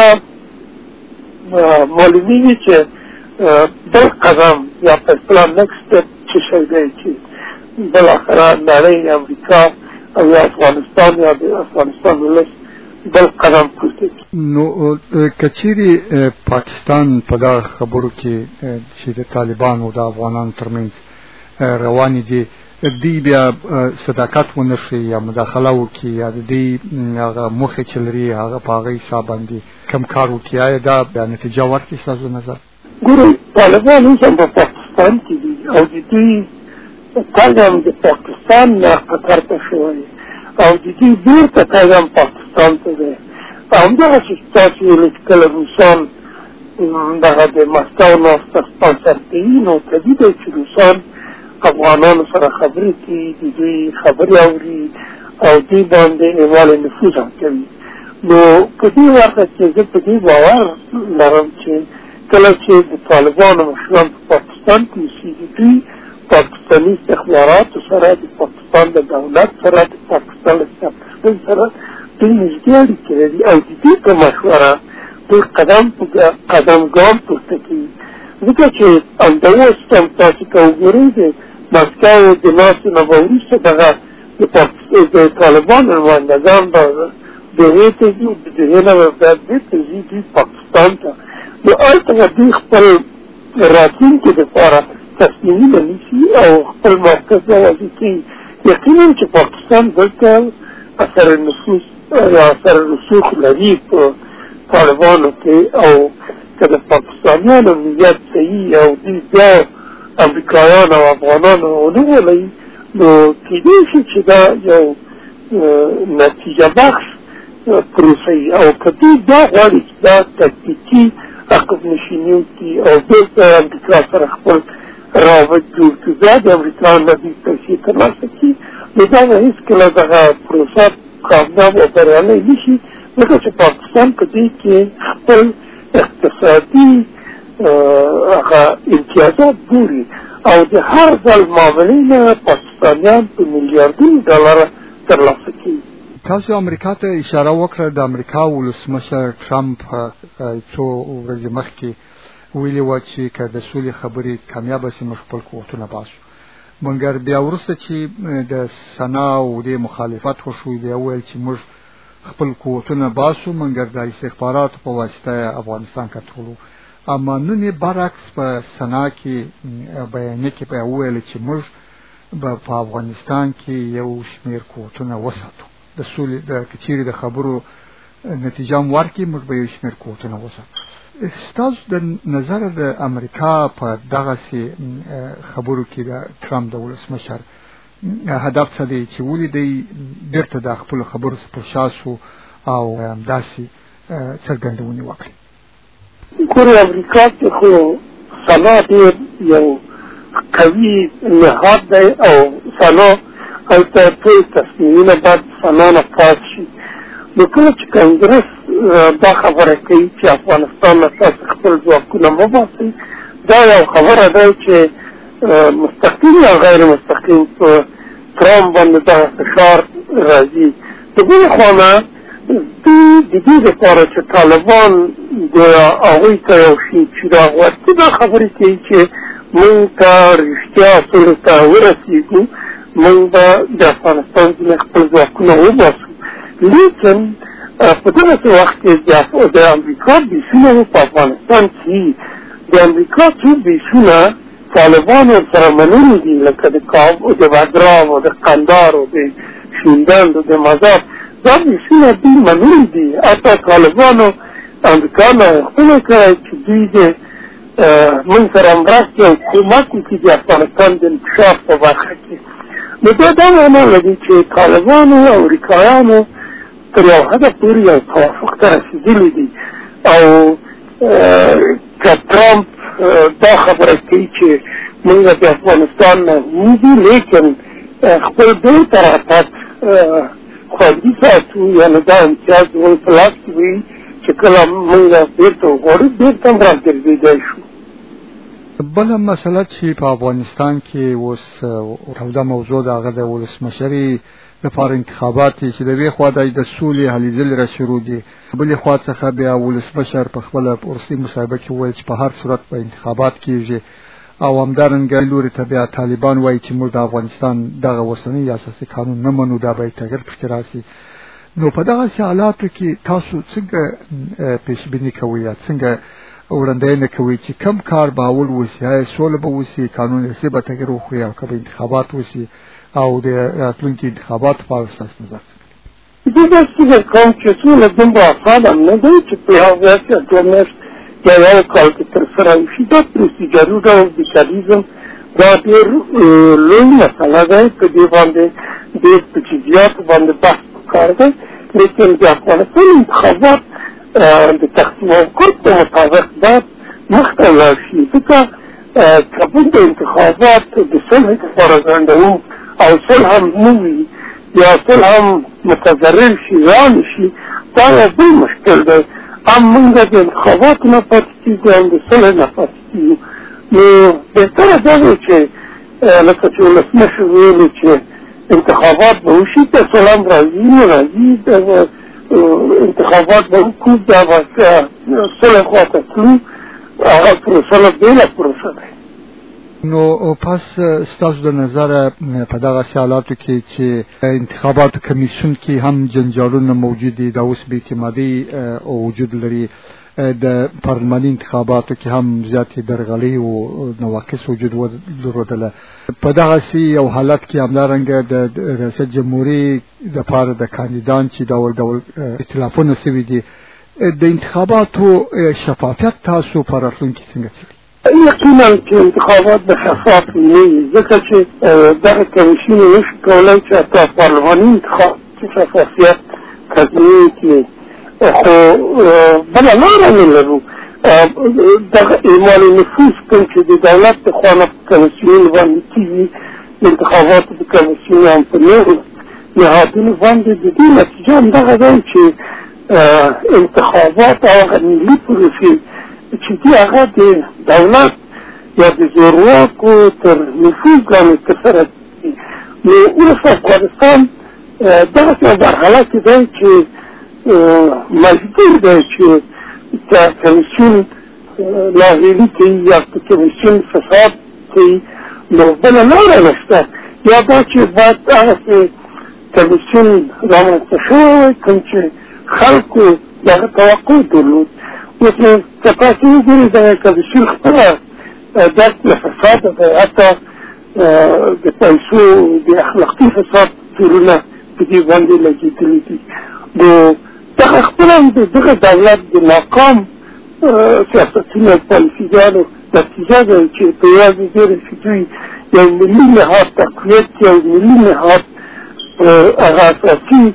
معلومیږي چې بل قدم یا په اصطلاح نیکسټ سټپ څه شی دی چې بالاخره نړۍ امریکا او افغانستان یا د افغانستان ولس بل قدم پورته نو کچيري پاکستان په دا خبرو کې چې د طالبانو او د افغانانو ترمنځ رواني دي دی بیا صداقت ونشي یا مداخله وکي یا دی هغه مخه چلري هغه په هغه حساب باندې کم کار وکي دا د نتیجه ورکړي تاسو نظر ګورئ طالبان هم په پاکستان کې دي او د دوی پیغام د پاکستان نه قطر ته شوی او د دوی بیرته پیغام پاکستان ته دی همدغه چې تاسو ویل چې کله روسان دغه د مسکو ناسته سپانسر کوي نو طبیعي دی چې روسان افغانانو سره خبرې کوي د دوی خبرې اوري او دوی باندې اعمال نفوذ هم کوي نو په دې وخت کې زه په دې باور لرم چې کله چې د طالبانو مشران په پاکستان کې اوسېږي دوی پاکستاني استخباراتو سره د پاکستان د دولت سره د پاکستان له سیاستمدارانو سره دوی نږدې اړیکې لري او د دوی په مشوره دوی قدم په قدم ګام پورته کوي ځکه چې همدا اوس هم تاسو که وګورئ د مسکو د ناستې نه به وروسته دغه د طالبانو نمایندګان به دهې ته ځي د دهې نه به بیا بېرته ځي دوی پاکستان ته نو هلته به دوی خپل راتلونکي دپاره تصمیمونه نیسي او خپل موقف به واضح کوي یقینا چې پاکستان دلته اثر نفوذ یا اثر رسوخ لري په طالبانو کې او که د پاکستانیانو نیت صحیح او دوی بیا امریکایان او افغانانو ونه ولئ نو کیدای شي چې دا یو نتیجه بخش پروسه وي او که دوی دا غواړي چې دا تکتیکي عقب نشیني وکړي او بېرته امریکا سره خپل روابط جوړ کړي بیا د امریکا نه دوی پیسې ترلاسه کړي نو دا به هېڅکله دغه پروسه کامیاب او بریالی نه شي ځکه چې پاکستان په دې کې خپل اقتصادي هغه امتیازات ګوري او د هر ډول معاملې نه پاکستانیان په میلیاردونو ډالره ترلاسه کوي تاسو امریکا ته اشاره وکړه د امریکا ولسمشر ټرمپ څو ورځې مخکې ویلي وه چې که د سولې خبرې کامیابه شي موږ خپل قوتونه باسو مګر بیا وروسته چې د سنا او د مخالفت وشو بیا وویل چې موږ خپل قوتونه باسو مګر د استخباراتو په واسطه افغانستان کنټرولو اما نن برعکس په سنا کې بیانیه کې په ویل چې موږ په افغانستان کې یو شمېر قوتونه وساتو د سولې د کچيري د خبرو نتیجه ورکړي موږ به یو شمېر قوتونه وساتو ستاسو د نظر د امریکا په دغه خبرو کې د ټرمپ د ولسمشر هدف څه دی چې ولې دی بیرته د خپل خبرو څخه شاسو او داسې څرګندونې وکړي ګورې امریکا کې خو سنا ډېر یو قوي نهاد دی او سنا هلته ټول تصمیمونه باید سنا نه پاس شي نو کله چې کانګرس دا خبره کوي چې افغانستان نه تاسو خپل ځواکونه مه باسئ دا یو خبره ده چې مستقیم یا غیر مستقیم په ټرمپ باندې دغه فشار راځي د بلې خوا نه دوی د دې لپاره چې طالبان ګویا هغوی ته یو شي چې دا ورته دا خبرې کوي چې موږ ته رښتیا سولې ته ورسېږو موږ به د افغانستان ځینې خپل ځواکونه وباسو لیکن په دغسې وخت کې د امریکا بیسونه په افغانستان کې د امریکا څو بیسونه طالبان ورسره منلي دي لکه د د بګرام او د قندار او د شیندند او د مزار دا بیسونه دوی منلي دي حتی طالبانو امریکا نه غوښتنه کړې چې دوی د موږ سره مرستې او کومک وکړي د افغانستان د انکشاف په برخه کې نو دا دا معنا لري چې طالبانو او امریکایانو تر یو حده پورې یو توافق ته رسېدلي دي او که ټرمپ دا خبره کوي چې موږ د افغانستان نه وځو لیکن خپل بېرته راتګ خوندي ساتو یعنې دا امتیاز زموږ په لاس کې وي چې کله موږ بېرته وغواړو بېرته هم راګرځېدی شو بله مسله چې په افغانستان کې اوس توده موضوع د هغه د ولسمشري لپاره انتخابات چې د یوې خوا د سولې هلې ځلې را شروع دي بلې خوا څخه بیا ولسمشر په خپله وروستۍ مصاحبه کې وویل چې په هر صورت به انتخابات کېږي او همدارنګه لوري ته بیا طالبان وایي چې موږ د افغانستان دغه اوسنی اساسي قانون نه منو، دا به تغیر پکې راسي. نو په دغه حالاتو کې تاسو څنګه پیشبیني کوئ یا څنګه وړاندوینه کوي چې کم کار به اول وشي، یا سوله به وشي، قانون اساسي به تغیر وخوري، او که به انتخابات وشي او د راتلونکي انتخاباتو په اړه ستاسو نظر څه دی؟ زه داسې فکر کوم چې سوله دومره اسانه نه ده چې په یو ورځ یا دوه میاشتې یا یو کال کې ترسره وشي. دا پروسیجري ډول فیشالیزم دا ډېر لوی مسله ده، په دې باندې ډېر په جزیاتو باندې بحث پکار دی. لیکن د افغانستان انتخابات د تقسیم اوقات په مطابق باید مخته ولاړ شي، ځکه که موږ د انتخابات د صلح لپاره ځنډوو او صلح هم نه وي یا صلح هم متضرر شي یا نه شي، دا یو بل مشکل دی. هم موږ د انتخاباتو نه پاتې کېږو، هم د صلح نه پاتې کېږو. نو بهتره دا دی چې لکه چې ولسمشر ویلي چې انتخابات به وشي، که صلح هم راځي نه راځي، انتخابات به وکړو، دا به صلح خواته تلو، هغه پروسه نه بېله پروسه دی. نو پس ستاسو د نظر په دغه حالاتو کې چې انتخاباتو کمیسیون کې هم جنجالونه موجود دي، د اوس بې اعتمادي وجود لري، د پارلماني انتخاباتو کې هم زیاتې درغلۍ او نواقص وجود درلودله، په دغسې یو حالت کې همدارنګه د ریاست جمهوري دپاره د کاندیدان چې ډول ډول اختلافونه سوي دي، د انتخاباتو شفافیت تاسو په راتلونکي څنګه څېړئ؟ یقینا چې انتخابات به شفاف نه وي، ځکه چې دغه کمیسیون نشي کولی چې حتی پارلماني انتخاب کې شفافیت تضمین کړي. خو بله لاره نه لرو. دغه اعمال نفوذ کوم چې د دولت د خوا نه په کمیسیون باندې کېږي، د انتخاباتو د کمیسیون هم په نورو نهادونو باندې، د دې نتیجه همدغه دی چې انتخابات او هغه ملي پروسې چې دي هغه د دولت یا د زورواکو تر نفوذ لاندې ترسره کېږي. نو اوس افغانستان دغسې یو مرحله کې دی چې مجبور دی چې که کمیسیون ناهیلي کوي یا که کمیسیون فساد کوي، نو بله لاره نشته. یا دا چې باید هغسې کمیسیون رامنځته شوی وای کوم چې خلکو دغه توقع درلود. اوس نو که تاسو وګورئ دغه کمیسیون خپله درک له فساده دی، حتی د پیسو د اخلاقي فساد تورونه په دې باندې لګېدلي دي. نو دغه خپله هم د دغه دولت د ناکام سیاستونو او پالیسیګانو نتیجه ده چې په یوازې ډېرې چې دوی یو ملي نهاد تقویت کړي او ملي نهاد هغه اساسي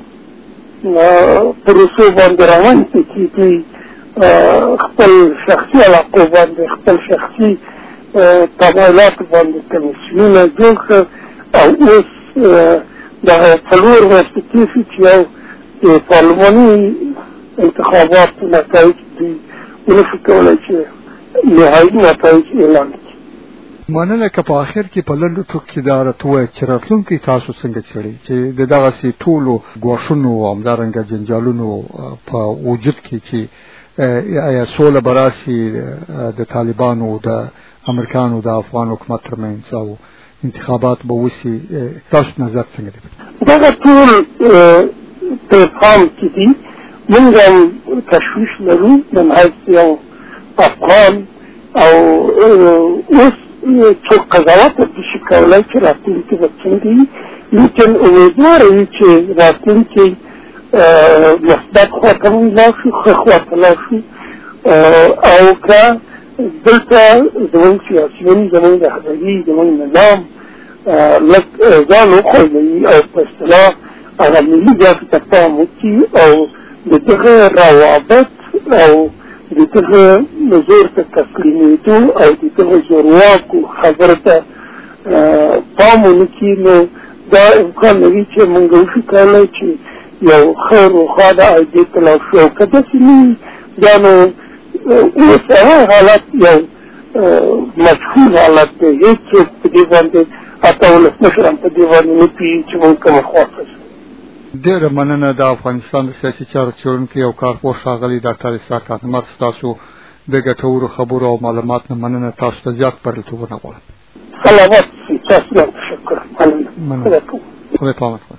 پروسو باندې رامنځته کړي، دوی خپل شخصي علاقو باندې، خپل شخصي تمایلاتو باندې کمیسیونونه جوړ کړه. او اوس دغه څلور میاشتې کېږي چې یو د پارلماني انتخاباتو نتایج دوی ونشي کولی چې نهایي نتایج اعلان کړي. مننه. که په آخر کې په لنډو ټکو کې دا راته ووایه چې راتلونکی تاسو څنګه څېړئ چې د دغسې ټولو ګواښونو او همدارنګه جنجالونو په وجود کې چې آیا سوله به راسي د طالبانو د امریکانو د افغان حکومت ترمنځ او انتخابات به وشي، تاسو نظر څنګه دی؟ دغه ټول په پام کې دي. موږ هم تشویش لرو من حیث یو افغان، او اوس څوک قضاوت نشي کولی چې راتلونکي به څنګه وي، لیکن امیدواره وي چې راتلونکي مثبت خواته موږ لاړ شو، ښه خواته لاړ شو. او که دلته زموږ سیاسیون، زموږ رهبري، زموږ نظام لږ ځان وښودوي او په اصطلاح هغه ملي ګټو ته پام وکړي او د دغه روابط او د دغه زور ته تسلیمېدو او د دغه زورواکو خبرو ته پام ونه کړي، نو دا امکان لري چې موږ وشو کولی چې یو ښه روښانه ایډې ته لاړ شو. او که داسې نه وي بیا نو اوس هغه حالت یو مجهول حالت دی، هېڅوک په دې باندې حتی ولسمشر هم په دې باندې نه پوهېږي چې موږ کومه خواته شو. ډېره مننه. د افغانستان د سیاسي چارو څېړونکی او کارپوه ښاغلی ډاکټر اسحاق احمد، ستاسو د ګټورو خبرو او معلومات نه مننه. تاسو ته زیات پرلتوبونه غواړم. سلامات شئ. تاسو ته تشکر. مننه. خدای پامان کنه.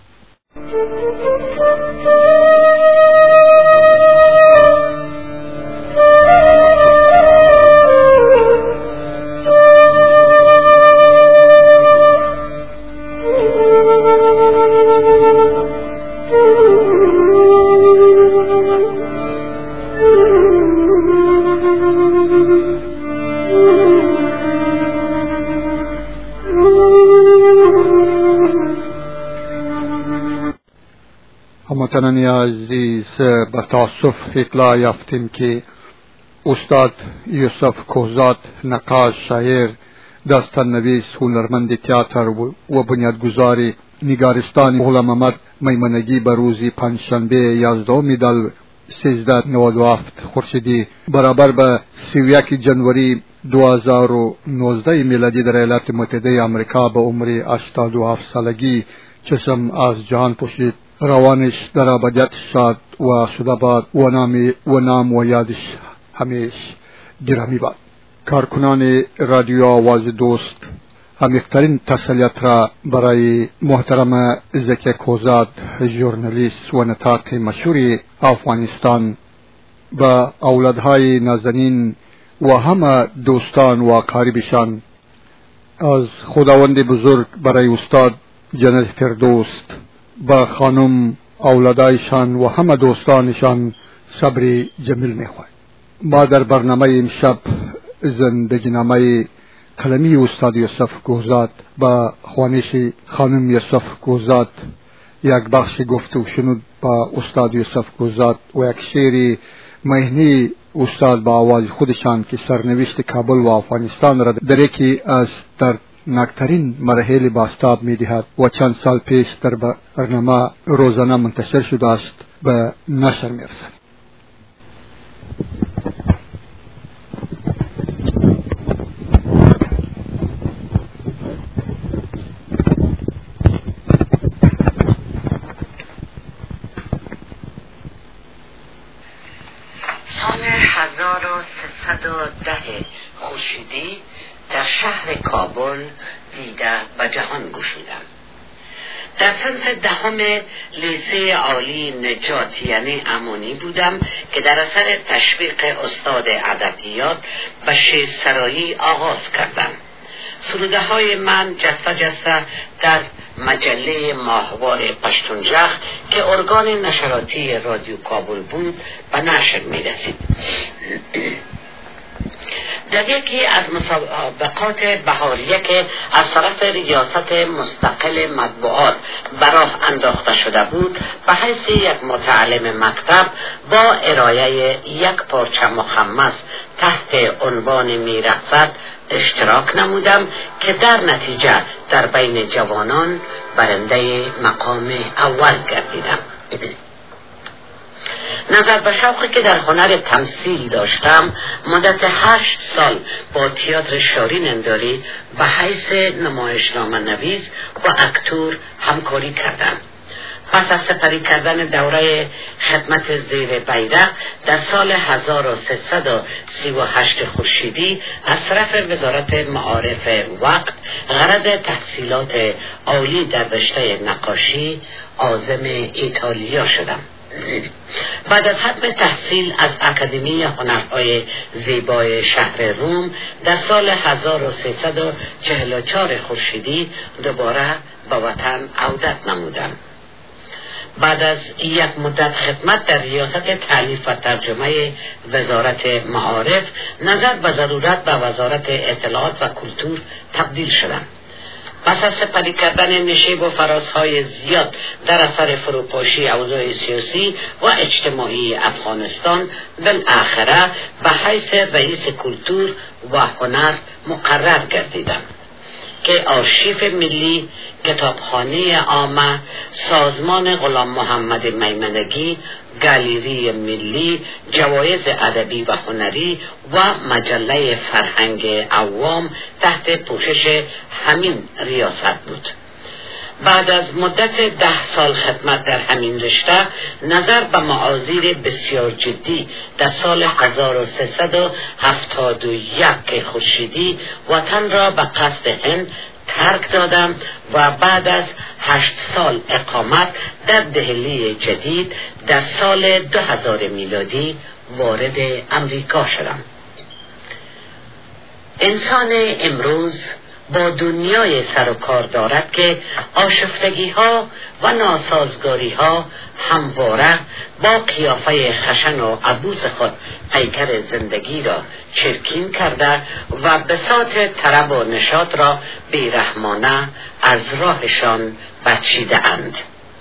هموطنان عزیز، به تاسف اطلاع یافتیم که استاد یوسف کوزاد، نقاش، شاعر، داستان‌نویس، هنرمند تئاتر و بنیادگذار نگارستان غلام محمد میمنگی به روز پنجشنبه یازدهم دل سیزده نود و هفت خورشیدی برابر به سی و یک جنوری دو هزار و نوزده میلادی در ایالات متحده آمریکا به عمر هشتاد و هفت سالگی چشم از جهان پوشید. روانش در ابدیت شاد و شده باد و نام و نام و یادش همیش گرامی باد. کارکنان رادیو آواز دوست عمیق‌ترین تسلیت را برای محترم زکی کوزاد، ژورنالیست و نطاق مشهور افغانستان، و اولادهای نازنین و همه دوستان و اقاربشان از خداوند بزرگ برای استاد جنت فردوس، با خانم اولادایشان و همه دوستانشان صبر جمیل میخواهیم. ما در برنامه امشب زندگی نامه کلمی استاد یوسف کوزاد با خوانش خانم یوسف کوزاد یک بخش گفت و شنود با استاد یوسف کوزاد و یک شعر مهنی استاد با آواز خودشان که سرنوشت کابل و افغانستان را در یکی از در نکترین مراحل بازتاب می دهد و چند سال پیش در برنامه روزانه منتشر شده است به نشر می رسد. سال هزار و سیصد و ده خورشیدی در شهر کابل دیده به جهان گشودم. در صنف دهم لیسه عالی نجات یعنی امانی بودم که در اثر تشویق استاد ادبیات به شعر سرایی آغاز کردم. سروده های من جسته جسته در مجله ماهوار پشتونجخ که ارگان نشراتی رادیو کابل بود به نشر می رسید. در یکی از مسابقات بهاریه که از طرف ریاست مستقل مطبوعات براه انداخته شده بود، به حیث یک متعلم مکتب با ارائه یک پارچه مخمس تحت عنوان میرقصد اشتراک نمودم که در نتیجه در بین جوانان برنده مقام اول گردیدم. نظر به شوقی که در هنر تمثیل داشتم، مدت هشت سال با تئاتر شاری ننداری به حیث نمایشنامه نویس و اکتور همکاری کردم. پس از سپری کردن دوره خدمت زیر بیرق در سال هزار و سیصد و سی و هشت خورشیدی از طرف وزارت معارف وقت غرض تحصیلات عالی در رشته نقاشی عازم ایتالیا شدم. بعد از ختم تحصیل از اکادمی هنرهای زیبای شهر روم در سال هزار و سیصد و چهل و چهار خورشیدی دوباره به وطن عودت نمودم. بعد از یک مدت خدمت در ریاست تألیف و ترجمه وزارت معارف نظر به ضرورت به وزارت اطلاعات و کلتور تبدیل شدم. پس از سپری کردن نشیب و فرازهای زیاد در اثر فروپاشی اوضاع سیاسی و اجتماعی افغانستان، بالاخره به حیث رئیس کلتور و هنر مقرر گردیدم که آرشیو ملی، کتابخانه عامه، سازمان غلام محمد میمنگی، گالری ملی، جوایز ادبی و هنری و مجله فرهنگ عوام تحت پوشش همین ریاست بود. بعد از مدت ده سال خدمت در همین رشته نظر به معاذیر بسیار جدی در سال هزار و سیصد و هفتاد و یک خورشیدی وطن را به قصد هند ترک دادم و بعد از هشت سال اقامت در دهلی جدید در سال دو هزار میلادی وارد امریکا شدم. انسان امروز با دنیای سر و کار دارد که آشفتگی ها و ناسازگاری ها همواره با قیافه خشن و عبوس خود پیکر زندگی را چرکین کرده و بساط طرب و نشاط را بیرحمانه از راهشان بچیده اند.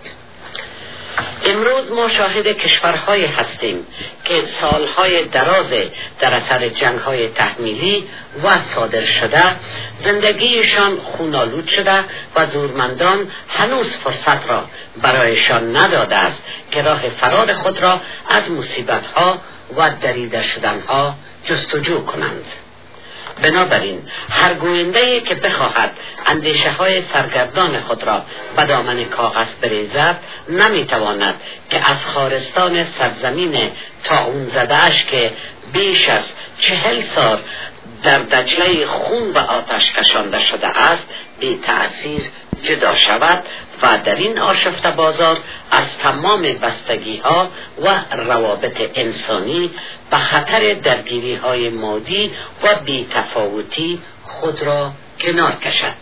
امروز ما شاهد کشورهای هستیم که سالهای دراز در اثر جنگهای تحمیلی و صادر شده زندگیشان خونالود شده و زورمندان هنوز فرصت را برایشان نداده است که راه فرار خود را از مصیبتها و دریده شدنها جستجو کنند. بنابراین هر گوینده‌ای که بخواهد اندیشه های سرگردان خود را به دامن کاغذ بریزد نمیتواند که از خارستان سرزمین طاعون زده اش که بیش از چهل سال در دجله خون و آتش کشانده شده است بی تأثیر جدا شود و در این آشفته بازار از تمام بستگی ها و روابط انسانی به خطر درگیری های مادی و بی تفاوتی خود را کنار کشد.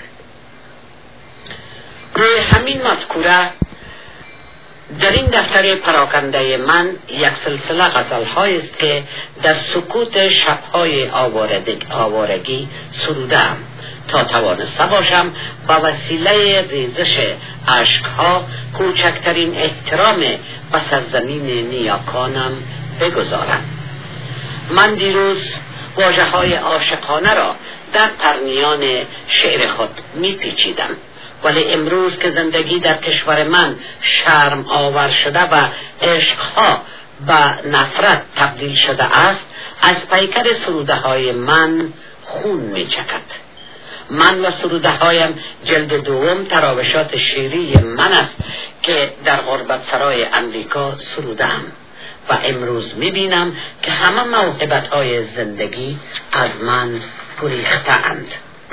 روی همین مذکوره در این دفتر پراکنده من یک سلسله غزل‌هایی است که در سکوت شب‌های آوارگی سروده‌ام تا توانسته باشم با وسیله ریزش اشک‌ها کوچکترین احترام به سرزمین نیاکانم بگذارم. من دیروز واژه‌های عاشقانه را در پرنیان شعر خود می‌پیچیدم، ولی امروز که زندگی در کشور من شرم آور شده و عشقها به نفرت تبدیل شده است، از پیکر سروده های من خون می چکد. من و سروده هایم جلد دوم تراوشات شعری من است که در غربت سرای امریکا سرودم و امروز می بینم که همه موهبت های زندگی از من گریخته اند.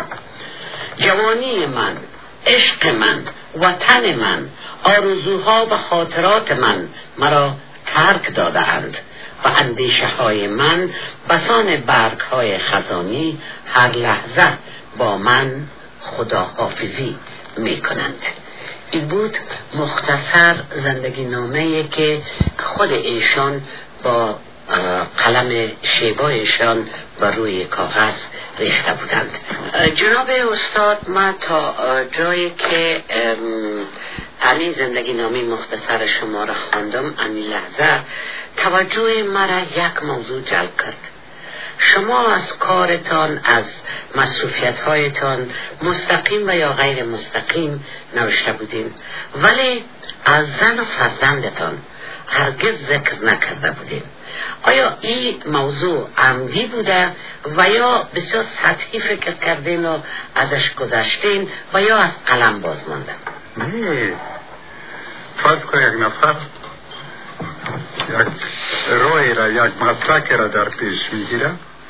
جوانی من، عشق من، وطن من، آرزوها و خاطرات من مرا ترک داده اند و اندیشه های من بسان برگ های خزانی هر لحظه با من خداحافظی می کنند. این بود مختصر زندگی نامه‌ای که خود ایشان با قلم شیبایشان بر روی کاغذ ریخته بودند. جناب استاد، ما تا جایی که این زندگی نامه مختصر شما را خواندم این لحظه توجه مرا یک موضوع جلب کرد. شما از کارتان، از مسئولیت هایتان مستقیم و یا غیر مستقیم نوشته بودین، ولی از زن و فرزندتان هرگز ذکر نکرده بودین. آیا این موضوع عمدی بوده و یا بسیار سطحی فکر کردین و ازش گذشتین و یا از قلم باز مانده؟ نه، فرض کن یک نفر یک روی را، یک مسلک را در پیش میگیره،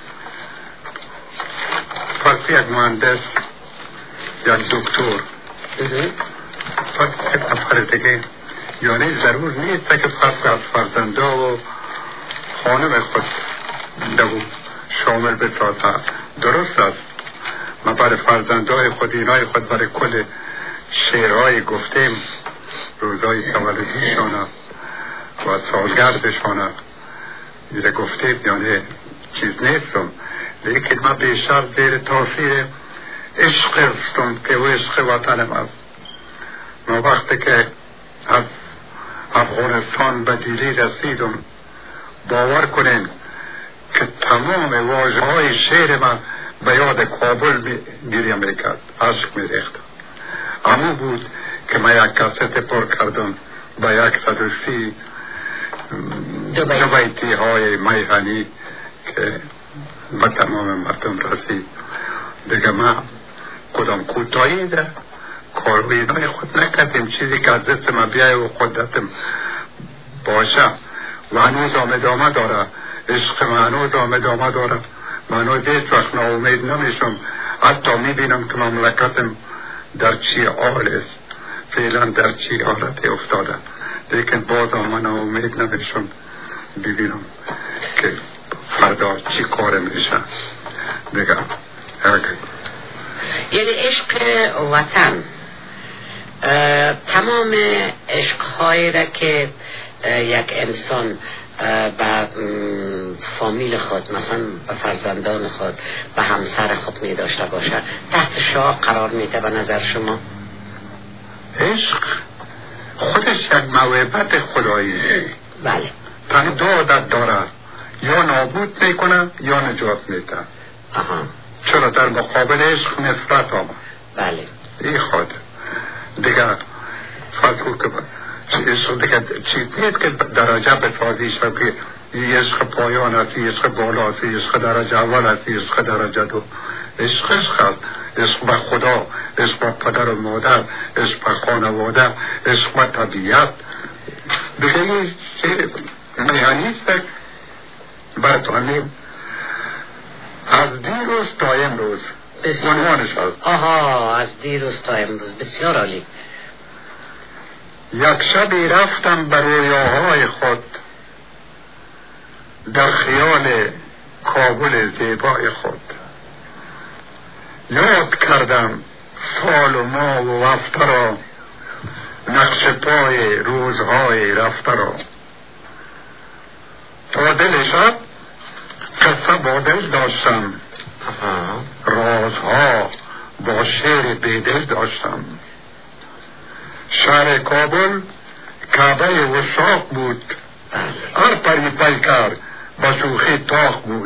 فرض یک مهندس، یک دکتر، فرض یک نفر دیگه، یعنی ضرور نیست که فرض از فرزنده و خانم خود دو شامل بسازه. درست است، ما برای فرزندهای خود، اینای خود، برای کل شعرهای گفتیم، روزهای تولدیشانه و سالگردشانه میره گفتیم، یعنی چیز نیستم، لیکن ما بیشتر زیر تاثیر عشق هستم که و عشق وطنم است. ما وقتی که از افغانستان به دیلی رسیدم، باور کنین که تمام واژه های شعر من به یاد کابل گریم میکرد، عشق میریختم. اما بود که من یک کست پر کردم با یک صد و سی دوبیتی های میهنی که به تمام مردم رسید. دیگه من کدام کوتاهی ده کارویدای خود نکردیم، چیزی که از دست ما بیای و قدرتم باشه و هنوز آمدامه داره، عشق من هنوز آمدامه داره. من هنوز هیچ وقت ناامید نمیشم، حتی میبینم که مملکتم در چی حال است، فعلا در چی حالت افتاده، لیکن باز من ناامید نمیشم ببینم که فردا چی کار میشه دیگه. یعنی عشق وطن، تمام عشقهایی را که یک انسان به فامیل خود، مثلا به فرزندان خود، به همسر خود می داشته باشد، تحت شاه قرار میده به نظر شما؟ عشق خودش یک موهبت خدایی، بله، تنها دو عادت داره، یا نابود میکنه یا نجات میده. آها. چرا در مقابل عشق نفرت آمد. بله، این خود دیگه فضل که عشق دیگه چیز نیست که درجه بسازی شد که این عشق پایان است، این عشق بالا است، این عشق درجه اول است، این عشق درجه دو. عشق عشق است، عشق به خدا، عشق به پدر و مادر، عشق به خانواده، عشق به طبیعت. دیگه این میانیست برطانیم از دیروز تا امروز عنوانش هست. آها، از دیروز تا امروز. بسیار عالی. یک شبی رفتم بر رویاهای خود، در خیال کابل زیبای خود، یاد کردم سال و ماه و هفته را، نقش پای روزهای رفته را. تا دل شب قصه با دل داشتم، رازها با شعر بیدل داشتم. شهر کابل کعبه وشاق بود، هر پری پیکر با شوخی تاق بود.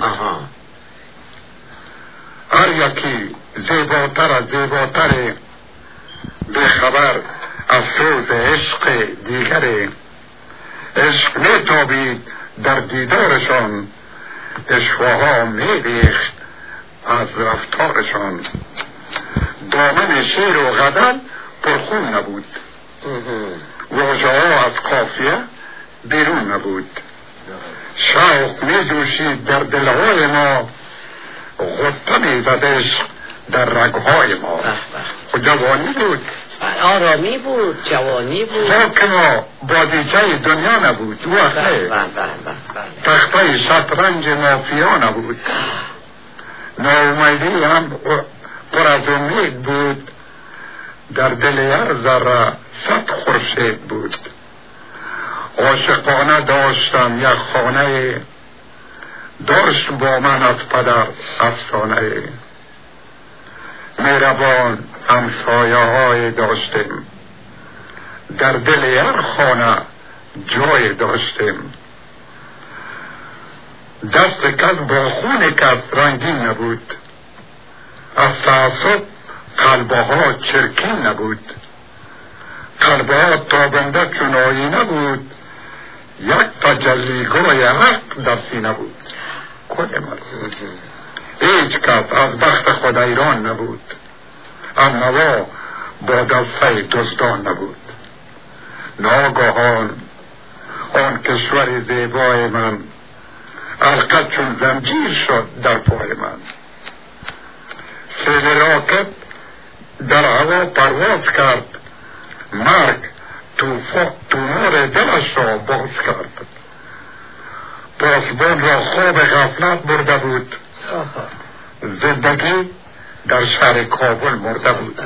هر یکی زیباتر از زیباتر، بخبر افسوس عشق دیگره. عشق می تابید در دیدارشان، اشواها می ریخت از رفتارشان. دامن شیر و غزل پرخون نبود، واژه ها از قافیه بیرون نبود. شوق می جوشید در دلهای ما، غصه می زد عشق در رگهای ما. جوانی بود، آرامی بود، جوانی بود. خاک ما بازیچه دنیا نبود، وقته تخته شطرنج مافیا نبود. ناامیدی هم پر از امید بود، در دل هر ذره صد خورشید بود. عاشقانه داشتم یک خانه، داشت با من از پدر افسانه. مهربان همسایه های داشتیم، در دل هر خانه جای داشتیم. دست کس با خون کس رنگین نبود، از تعصب قلبه ها چرکین نبود. قلبه ها تابنده چون آینه بود، یک تجلیگاه حق در سینه بود. کل من هیچ کس از بخت خود ایران نبود، امنوا با دسته دزدان نبود. ناگهان آن کشور زیبای من، حلقه چون زنجیر شد در پای من. سیل راکت در هوا پرواز کرد، مرگ تومار دلش را باز کرد. پاسبان را خواب غفلت برده بود، زندگی در شهر کابل مرده بود.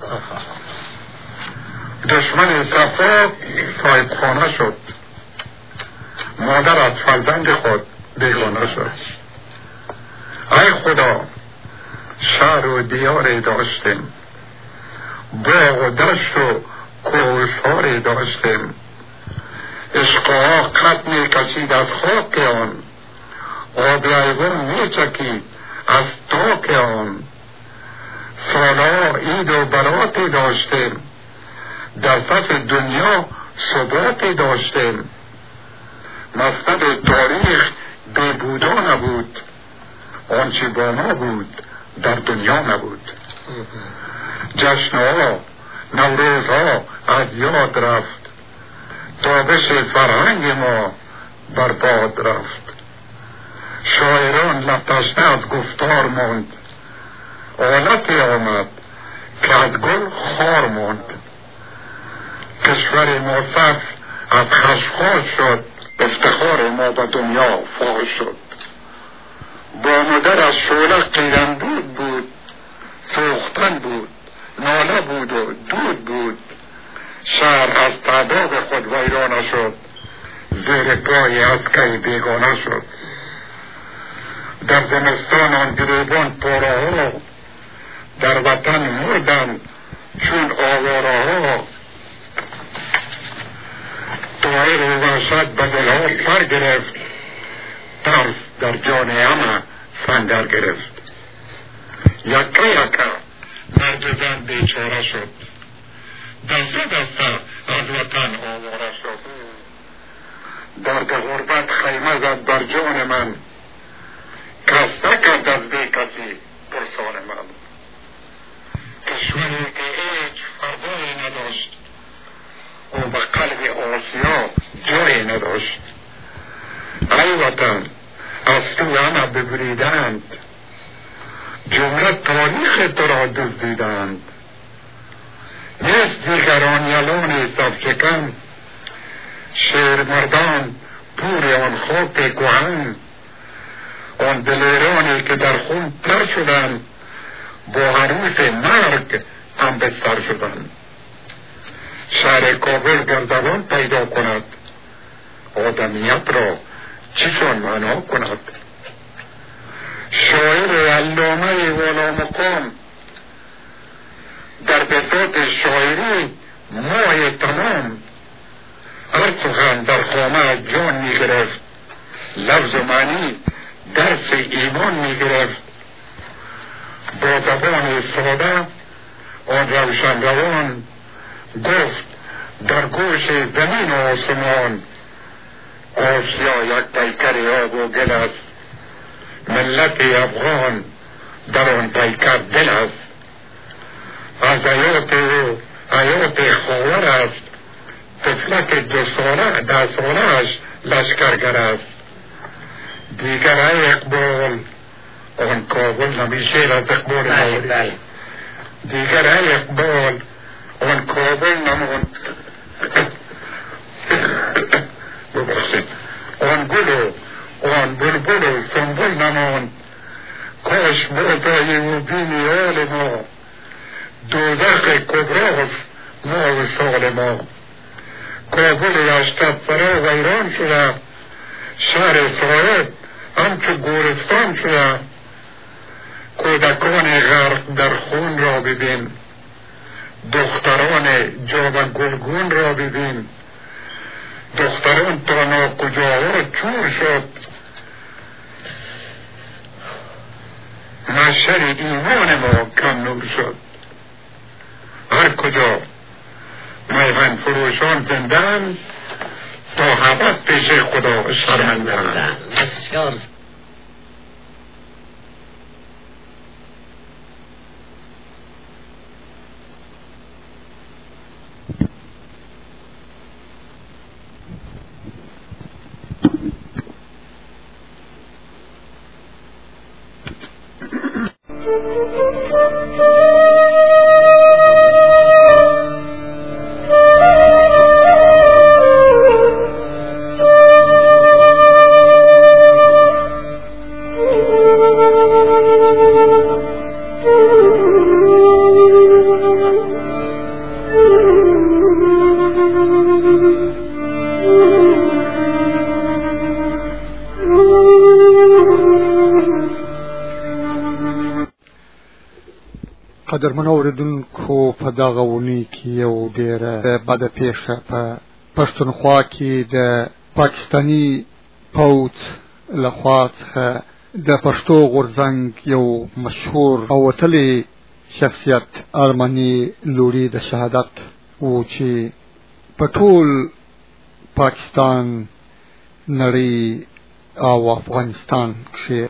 دشمن صفا صاحب خانه شد، مادر از فرزند خود بیگانه شد. ای خدا، شهر و دیاری داشتیم، باغ و دشت و کوهساری داشتیم. عشقها قد می کشید از خاک آن، آب حیوان می چکید از تاک آن. سالها عید و براتی داشتیم، در صف دنیا ثباتی داشتیم. مصند تاریخ بیبودا نبود، آنچه با ما بود در دنیا نبود. جشنها نوروزها از یاد رفت، تابش فرهنگ ما برباد رفت. شاعران لب‌تشنه از گفتار ماند، آلتی آمد که از گل خار ماند. کشور ما صف از خشخاش شد، افتخار ما به دنیا فاش شد. با مادر از شعله قیراندود بود، سوختن بود، ناله بود و دود بود. شهر از تعداد خود ویرانه شد، زیر پای از کی بیگانه شد. در زمستان آن گروبان پاره ها، در وطن مردن چون آواره ها. طایر و وحشت به دلها سر گرفت، ترس در جان همه سنگر گرفت. یکه یکه مرد زن بیچاره شد، دسته دسته از وطن آواره شد. درد غربت خیمه زد بر جان من، کس نکرد از بی کسی پرسان من. کشوری که هیچ فردایی نداشت، او به قلب آسیا جایی نداشت. ای وطن از تو همه ببریدند، جمله تاریخ تو را دزدیدند. نیست دیگران یلان صفچکن، شیر مردان پور آن خاک کهن. آن دلیرانی که در خون تر شدند، با عروس مرگ هم بستر شدند. شهر کابل گردوان پیدا کند، آدمیت را چیشان معنا کند. شاعر علامه والا مقام در بساط شاعری ماه تمام، هر سخن در خامه جان می گرفت، لفظ و معنی درس ایمان می گرفت. با زبان ساده آن روشن روان گفت در گوش زمین و آسمان. آسیا یک پیکر آب و گل است، ملت افغان در آن پیکر دل است. از حیات او حیات خاور است، طفلک دو ساله ده سالهش لشکرگر است. دیگر ای اقبال، آن کابل نمیشه از اقبال موری. دیگر ای اقبال، آن کابل نمان ببخشید آن گل و آن بلبل و سنبل نمان. کاش بازای و بینی حال ما، دوزخ کبراست ما و سال ما. کابل اشتد فرا ویران شده، شهر صاحب همچو گورستان شده. کودکان غرق در خون را ببین، دختران جام گلگون را ببین. دختران تا ناکجاها چور شد، محشر ایمان ما کم نور شد. هر کجا میهن فروشان زندن، تا حبت پیش خدا شرمندن. بسیار قدرمن اوریدونکو، په دغه اونۍ کې یو ډېره بده پیښه په پښتونخوا کې د پاکستاني پوځ لخوا څخه د پښتو غورځنګ یو مشهور او وتلی شخصیت ارمني لوري د شهادت و چې په ټول پاکستان، نړۍ او افغانستان کې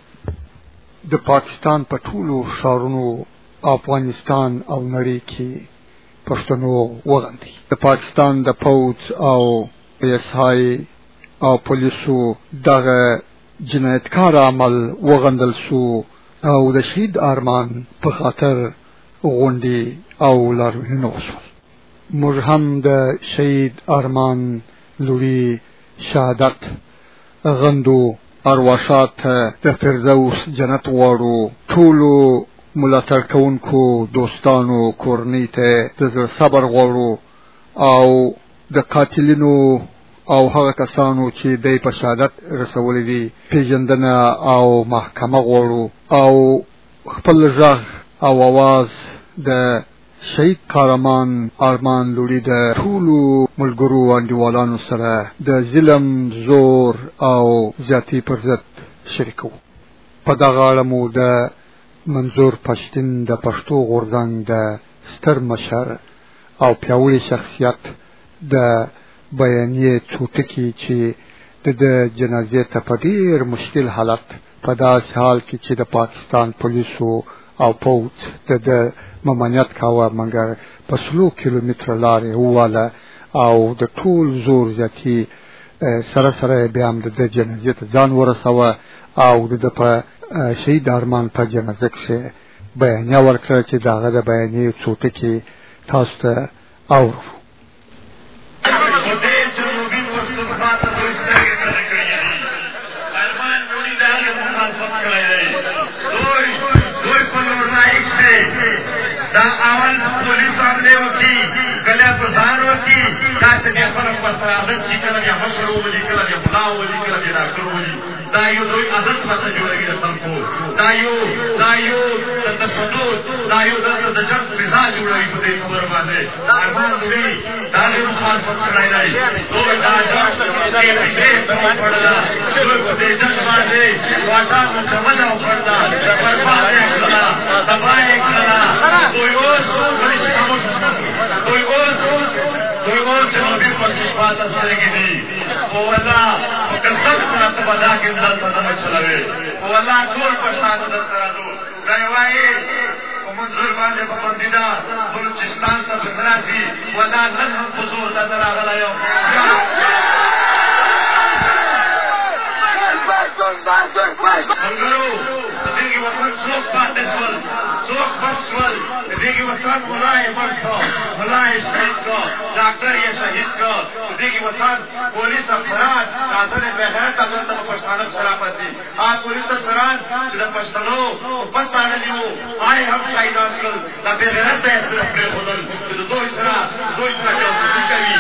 د پاکستان په ټولو ښارونو افغانستان او نړۍ کې پښتنو وغندي. د پاکستان د پوځ او ایس آی او پولیسو دغه جنایتکار عمل وغندل شو او د شهید ارمان په خاطر غونډې او لاریونونه وشول. موږ هم د شهید ارمان لوري شهادت غندو، ارواښات د فردوس جنت غواړو. ټولو ملاتړ کوونکو دوستانو کورنۍ ته د زړه صبر غواړو او د قاتلینو او هغه کسانو چې دوی په شهادت رسولي دي پیژندنه او محکمه غواړو او خپل غږ او आवाज د شهید قهرمان ارمان لوري د ټولو ملګرو انډیوالانو سره د ظلم، زور او زیاتي پر ضد شریکو. په دغه اړه مو د منظور پښتین د پښتو غورځنګ د ستر مشر او پیاوړي شخصیت د بیانیې څو ټکي چې د جنازې ته په ډېر مشکل حالت په داسې حال کې چې د پاکستان پولیسو او پوځ د ممانعت کاوه، مګر په سلو کیلومتره لارې وواله او د ټول زور زیاتي سره سره بیا هم د جنازې ته ځان ورسوه او د په شهید ارمان په جنازه کښې بیانیه ورکړه چې د هغه د بیانیې څو ټکي تاسو ته اورو. دا اول پولیس عملے ہوتی کله پرځان ہوتی دا څنګه فرق پر عادت کی کله یا مشر ولی کله یا ملا ولی کله یا ډاکټر ولی دا یو دوی عادت ماته جوړیږي د تنکو دا یو دا یو د تشدد دا یو د جنگ فضا جوړیږي په دې خبر باندې ارمان دوی دا یو مخالفت کړای دی دوی دا ځان ته دې په پړلا چې په دې جنگ باندې واټا مکمل او پړلا پر باندې کړلا دبای کړلا دوی اوس دوی اوس دوی اوس جنوبي پښتونخوا ته سترګې دي او ولا کلسم سره په بدا کې دلته نه چلوي او ولا ټول پښتانه دلته راځو دا وایي او منظور باندې په پردیدا بلوچستان ته بنراسي ولا نن هم حضور ته راغلی یو منګرو دغه وطن څوک پاتې شول څوک بس شول دغه وطن ملای مړ شو ملای شهید شو ډاکټر یې شهید شو دغه وطن پولیس افسران قاتل بغیرت هغه پښتانه شرافت دي آ پولیس افسران چې د پښتنو په تاړلي وو آی هم شهیدان کړل د بغیرت یې سره پرې خدل چې دوی سره دوی سره کوي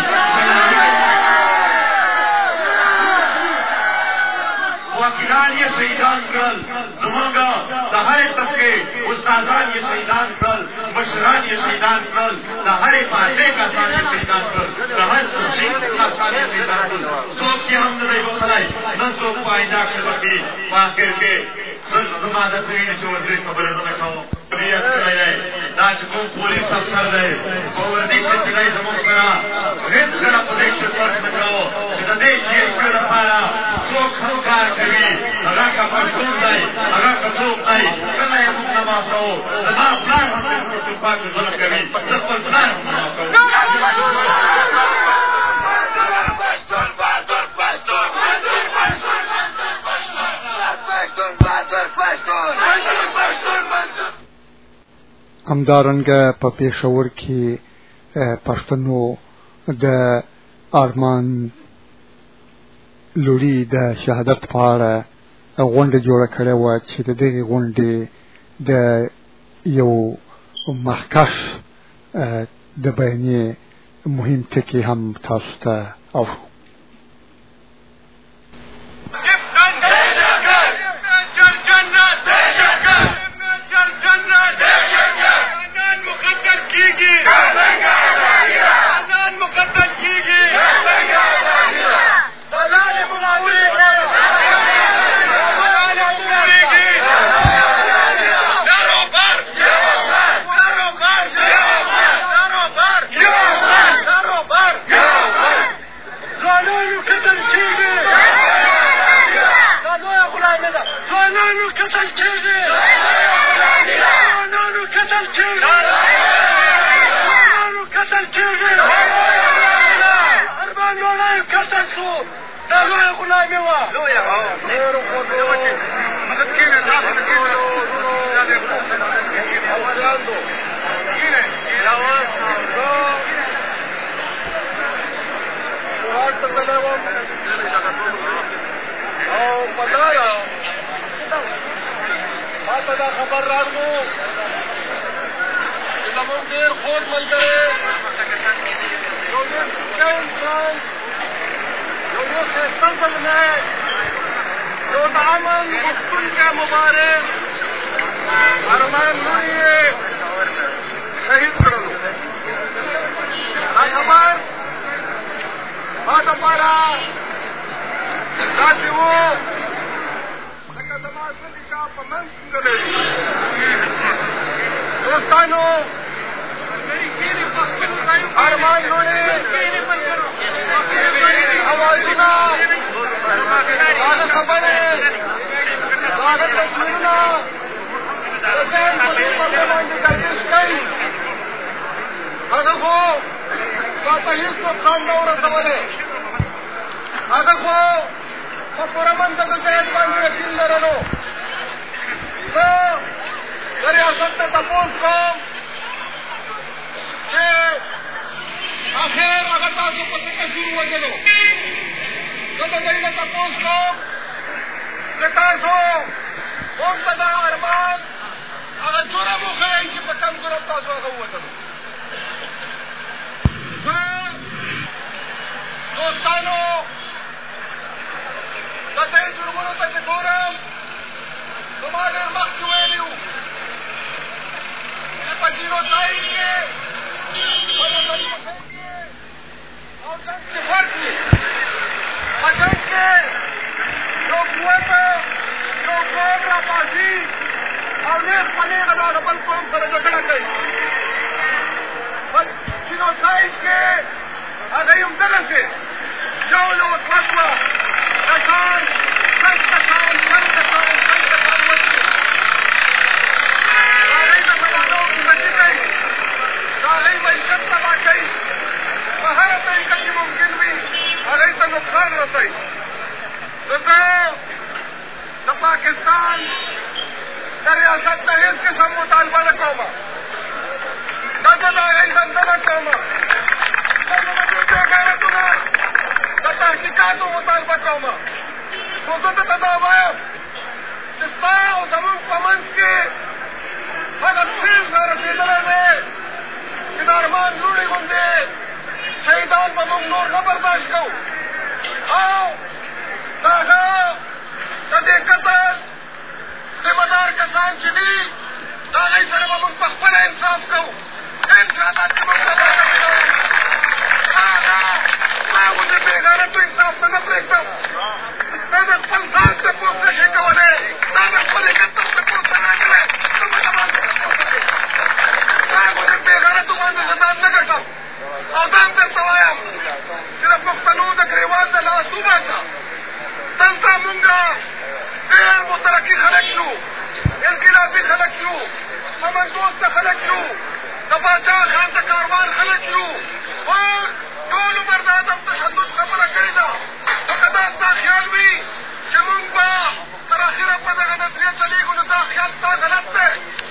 وکیلان یہ شہیدان کرل زمانگا دا ہر طبقے استاذان یہ شہیدان کرل مشران یہ شہیدان کرل دا ہر فاتح کا سان یہ شہیدان کرل دا ہر تفصیل کا سان یہ شہیدان کرل سوک کی ہم نے وہ خلائی نہ سوک پائندہ شبکی واخر کے زمانہ سرین چوردری خبر نہ کھاؤ طبیعت کرائی رہے دا چکون پولیس افسر رہے فوردی سے چلائی زمان سرا غیر سرا پدیش سے فرق نکاؤ جدا دیکھئے اس کے لپارا سوک ہم کار کوي هغه کا پښتون دی هغه کا څوک دی کله یې موږ نماز کوو زما پلار هم پښتون پاک ظلم کوي زه خپل پلار هم نماز کوم همدارنګه په پېښور کې پښتنو د ارمان لوري د شهادت په اړه غونډه جوړه کړې وه چې د دغې غونډې د یو مخکښ د بیانیې مهم ټکي هم تاسو ته اورو. مې وه نورو خوږو اوسیاندو سراج ته تللی وم او په لاره ما ته دا خبر راغلو چې زمونږ ډېر خوږ ملګری یو ډېر ښه انسان یو ډېر ښایسته زلمی یو د امن غوښتونکی مبارز ارمان لوڼي یې شهید کړلو دا خبر ما دپاره داسې و لکه زما ځلې چا په منځ کېدلی دوستانو ارمان لوڼي اوازونه هغه خبرې هغه تصویرونه د ځان په دې پرده باندې گردش کوي هغه خو تا ته هېڅ نقصان نه ورسولی هغه خو په پوره منځه د ځایت باندې یقین لرلو زه د ریاست نه تپوس کوم چې اخر هغه تاسو پسې کسور ووژلو زه د دوی نه تپوس کوم چې تاسو موږ ته دا ارمان هغه جرم وښیئ چې په کوم جرم تاسو هغه ووژلو زه دوستانو د دې جرمونو ته چې ګورم زما ډېر مخکې ویلي وو چې په جینوساید کې په نسلکشۍ کې او جنګ کې فرق وي په جنګ کې یو قوت یو قوم راپاڅي او نیغ په نیغه دا د بل قوم سره جګړه کوي په جینوساید کې هغه یې همدغسې یو له وسوس وه کسان لس کسان شل کسان شل کسان وژني د هغوی د بدانو قیمتي کوي د هغوی معیشت تباه کوي په هره طریقه چې ممکن وي هغوی ته نقصان رسوي نو زه د پاکستان د ریاست نه هېڅ قسم مطالبه نه کومه دا زه د هغوی سندنه کومه زه د دې بېغیرتونه د تحقیقاتو مطالبه کومه خو زه درته دا وایم چې ستا او زمونږ په منځ کې هغه څیز را رسېدلی دی چې د ارمان لوڼې غوندې شهیدان به موږ نور نه برداشت کوو او د هغه د دې قتل ذمهدار کسان چې دي د هغوی سره به موږ په خپله انصاف کوو انشاءالله چې موږ سبا هغه ما غوندې بېغیرتو انصاف ته نه پرېږدم دا د خپل ځان تپوس نه شي کولی دا د خپلې کتل تپوس ته راغلی ته به زما څخه تپوس کوې دا غوندې بېغیرتو باندې زه ځان نه ګټم او دا هم درته وایم چې د پښتنو د ګرېوان د لاس وباسه دلته مونږ ډېر مترقي خلک یو انقلابي خلک یو سمندوسته خلک یو د پاچا خان د کاروان خلک یو موږ ټول عمر د عدم تشدد خبره کړې ده نو که دا ستا خیال وي چې مونږ به تر اخره په دغه نظریه چلېږو نو دا خیال ستا غلط دی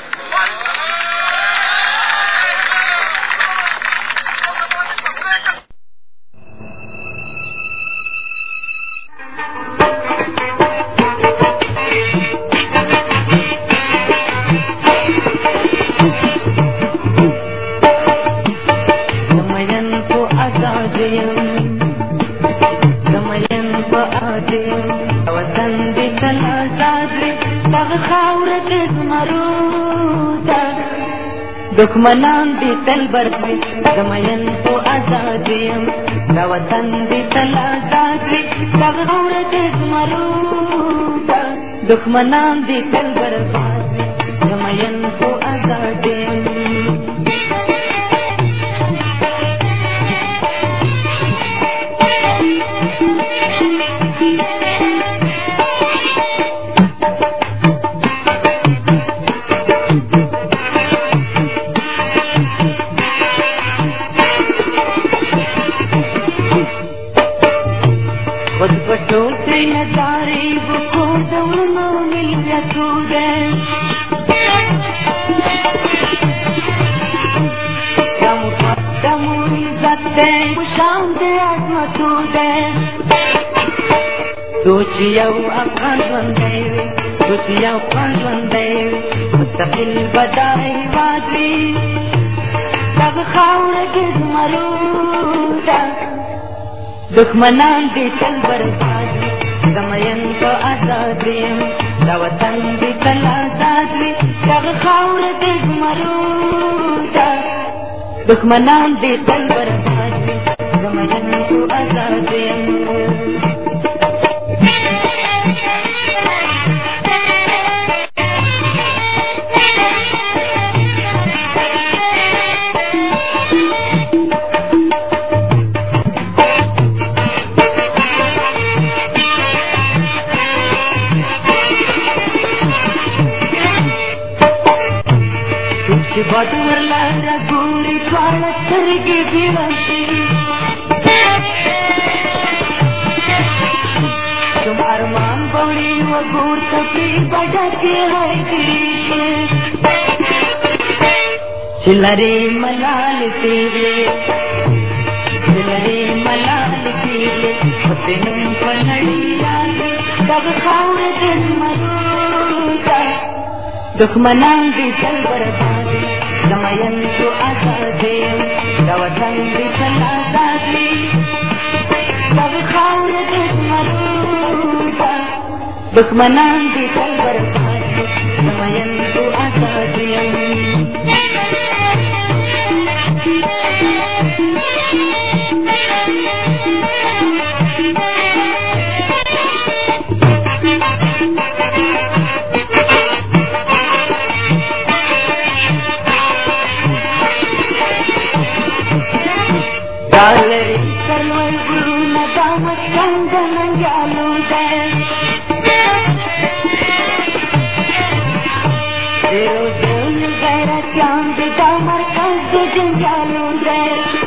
دښمنان دې تل برخوي زمین په آزاد یم دا وطن دې تل آزاد وي دغه غوره دې زمرو ته دښمنان دې تل برخوي زمین په آزاد یم ټول نظارې وکړو دورنو ملتو ده دمو عزت ده شان ده عظمتو ده سوچ یو افغان ژوند دی سوچ یو افغان ژوند دی مستقل بدا هیواد وي دغه خاوره کې زمرو ده دښمنان دې تل برباد وي د مین په ازاد یم دا وطن دې تل ازاد وي دغه خاوره کې زمرو ده دښمنان دې تل برباد وي د مین په ازاد یم چې باډور لاره ګوري ټوله سترګې بیوشي کوم ارمان بوړي وګور کپي بډکې هاي کړي چې لري ملال تیرې چې لري ملال تیرې پته نن پنړی راځي دغه خاورې دې مرو دښمنان دې تل برباد وي د مین تو ازاد یم د وطن دې تل ازاد وي دغه خاوره دې زمرو ده دښمنان دې تل برباد وي د مین تو ازاد یم دالری کلوی گرونا دامت کندن انجالو دے دیرو دل غیرت یاند دامر کند جنجالو دے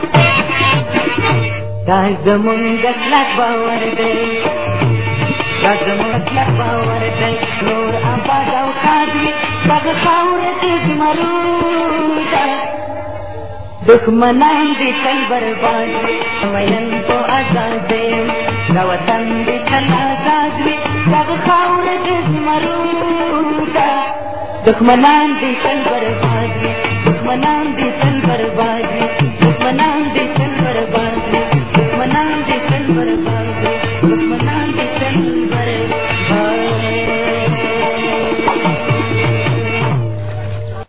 دای زمون گسلک باور دے دای زمون گسلک باور دے نور آباد او خادوی بغ خاورت زمرو دے دښمنان دې تل برباد وي مین په ازاد یم دا وطن دې تل ازاد وي دغه خاوره دې زمرو ده دښمنان دې تل برباد وي دښمنان دې تل برباد وي دښمنان دې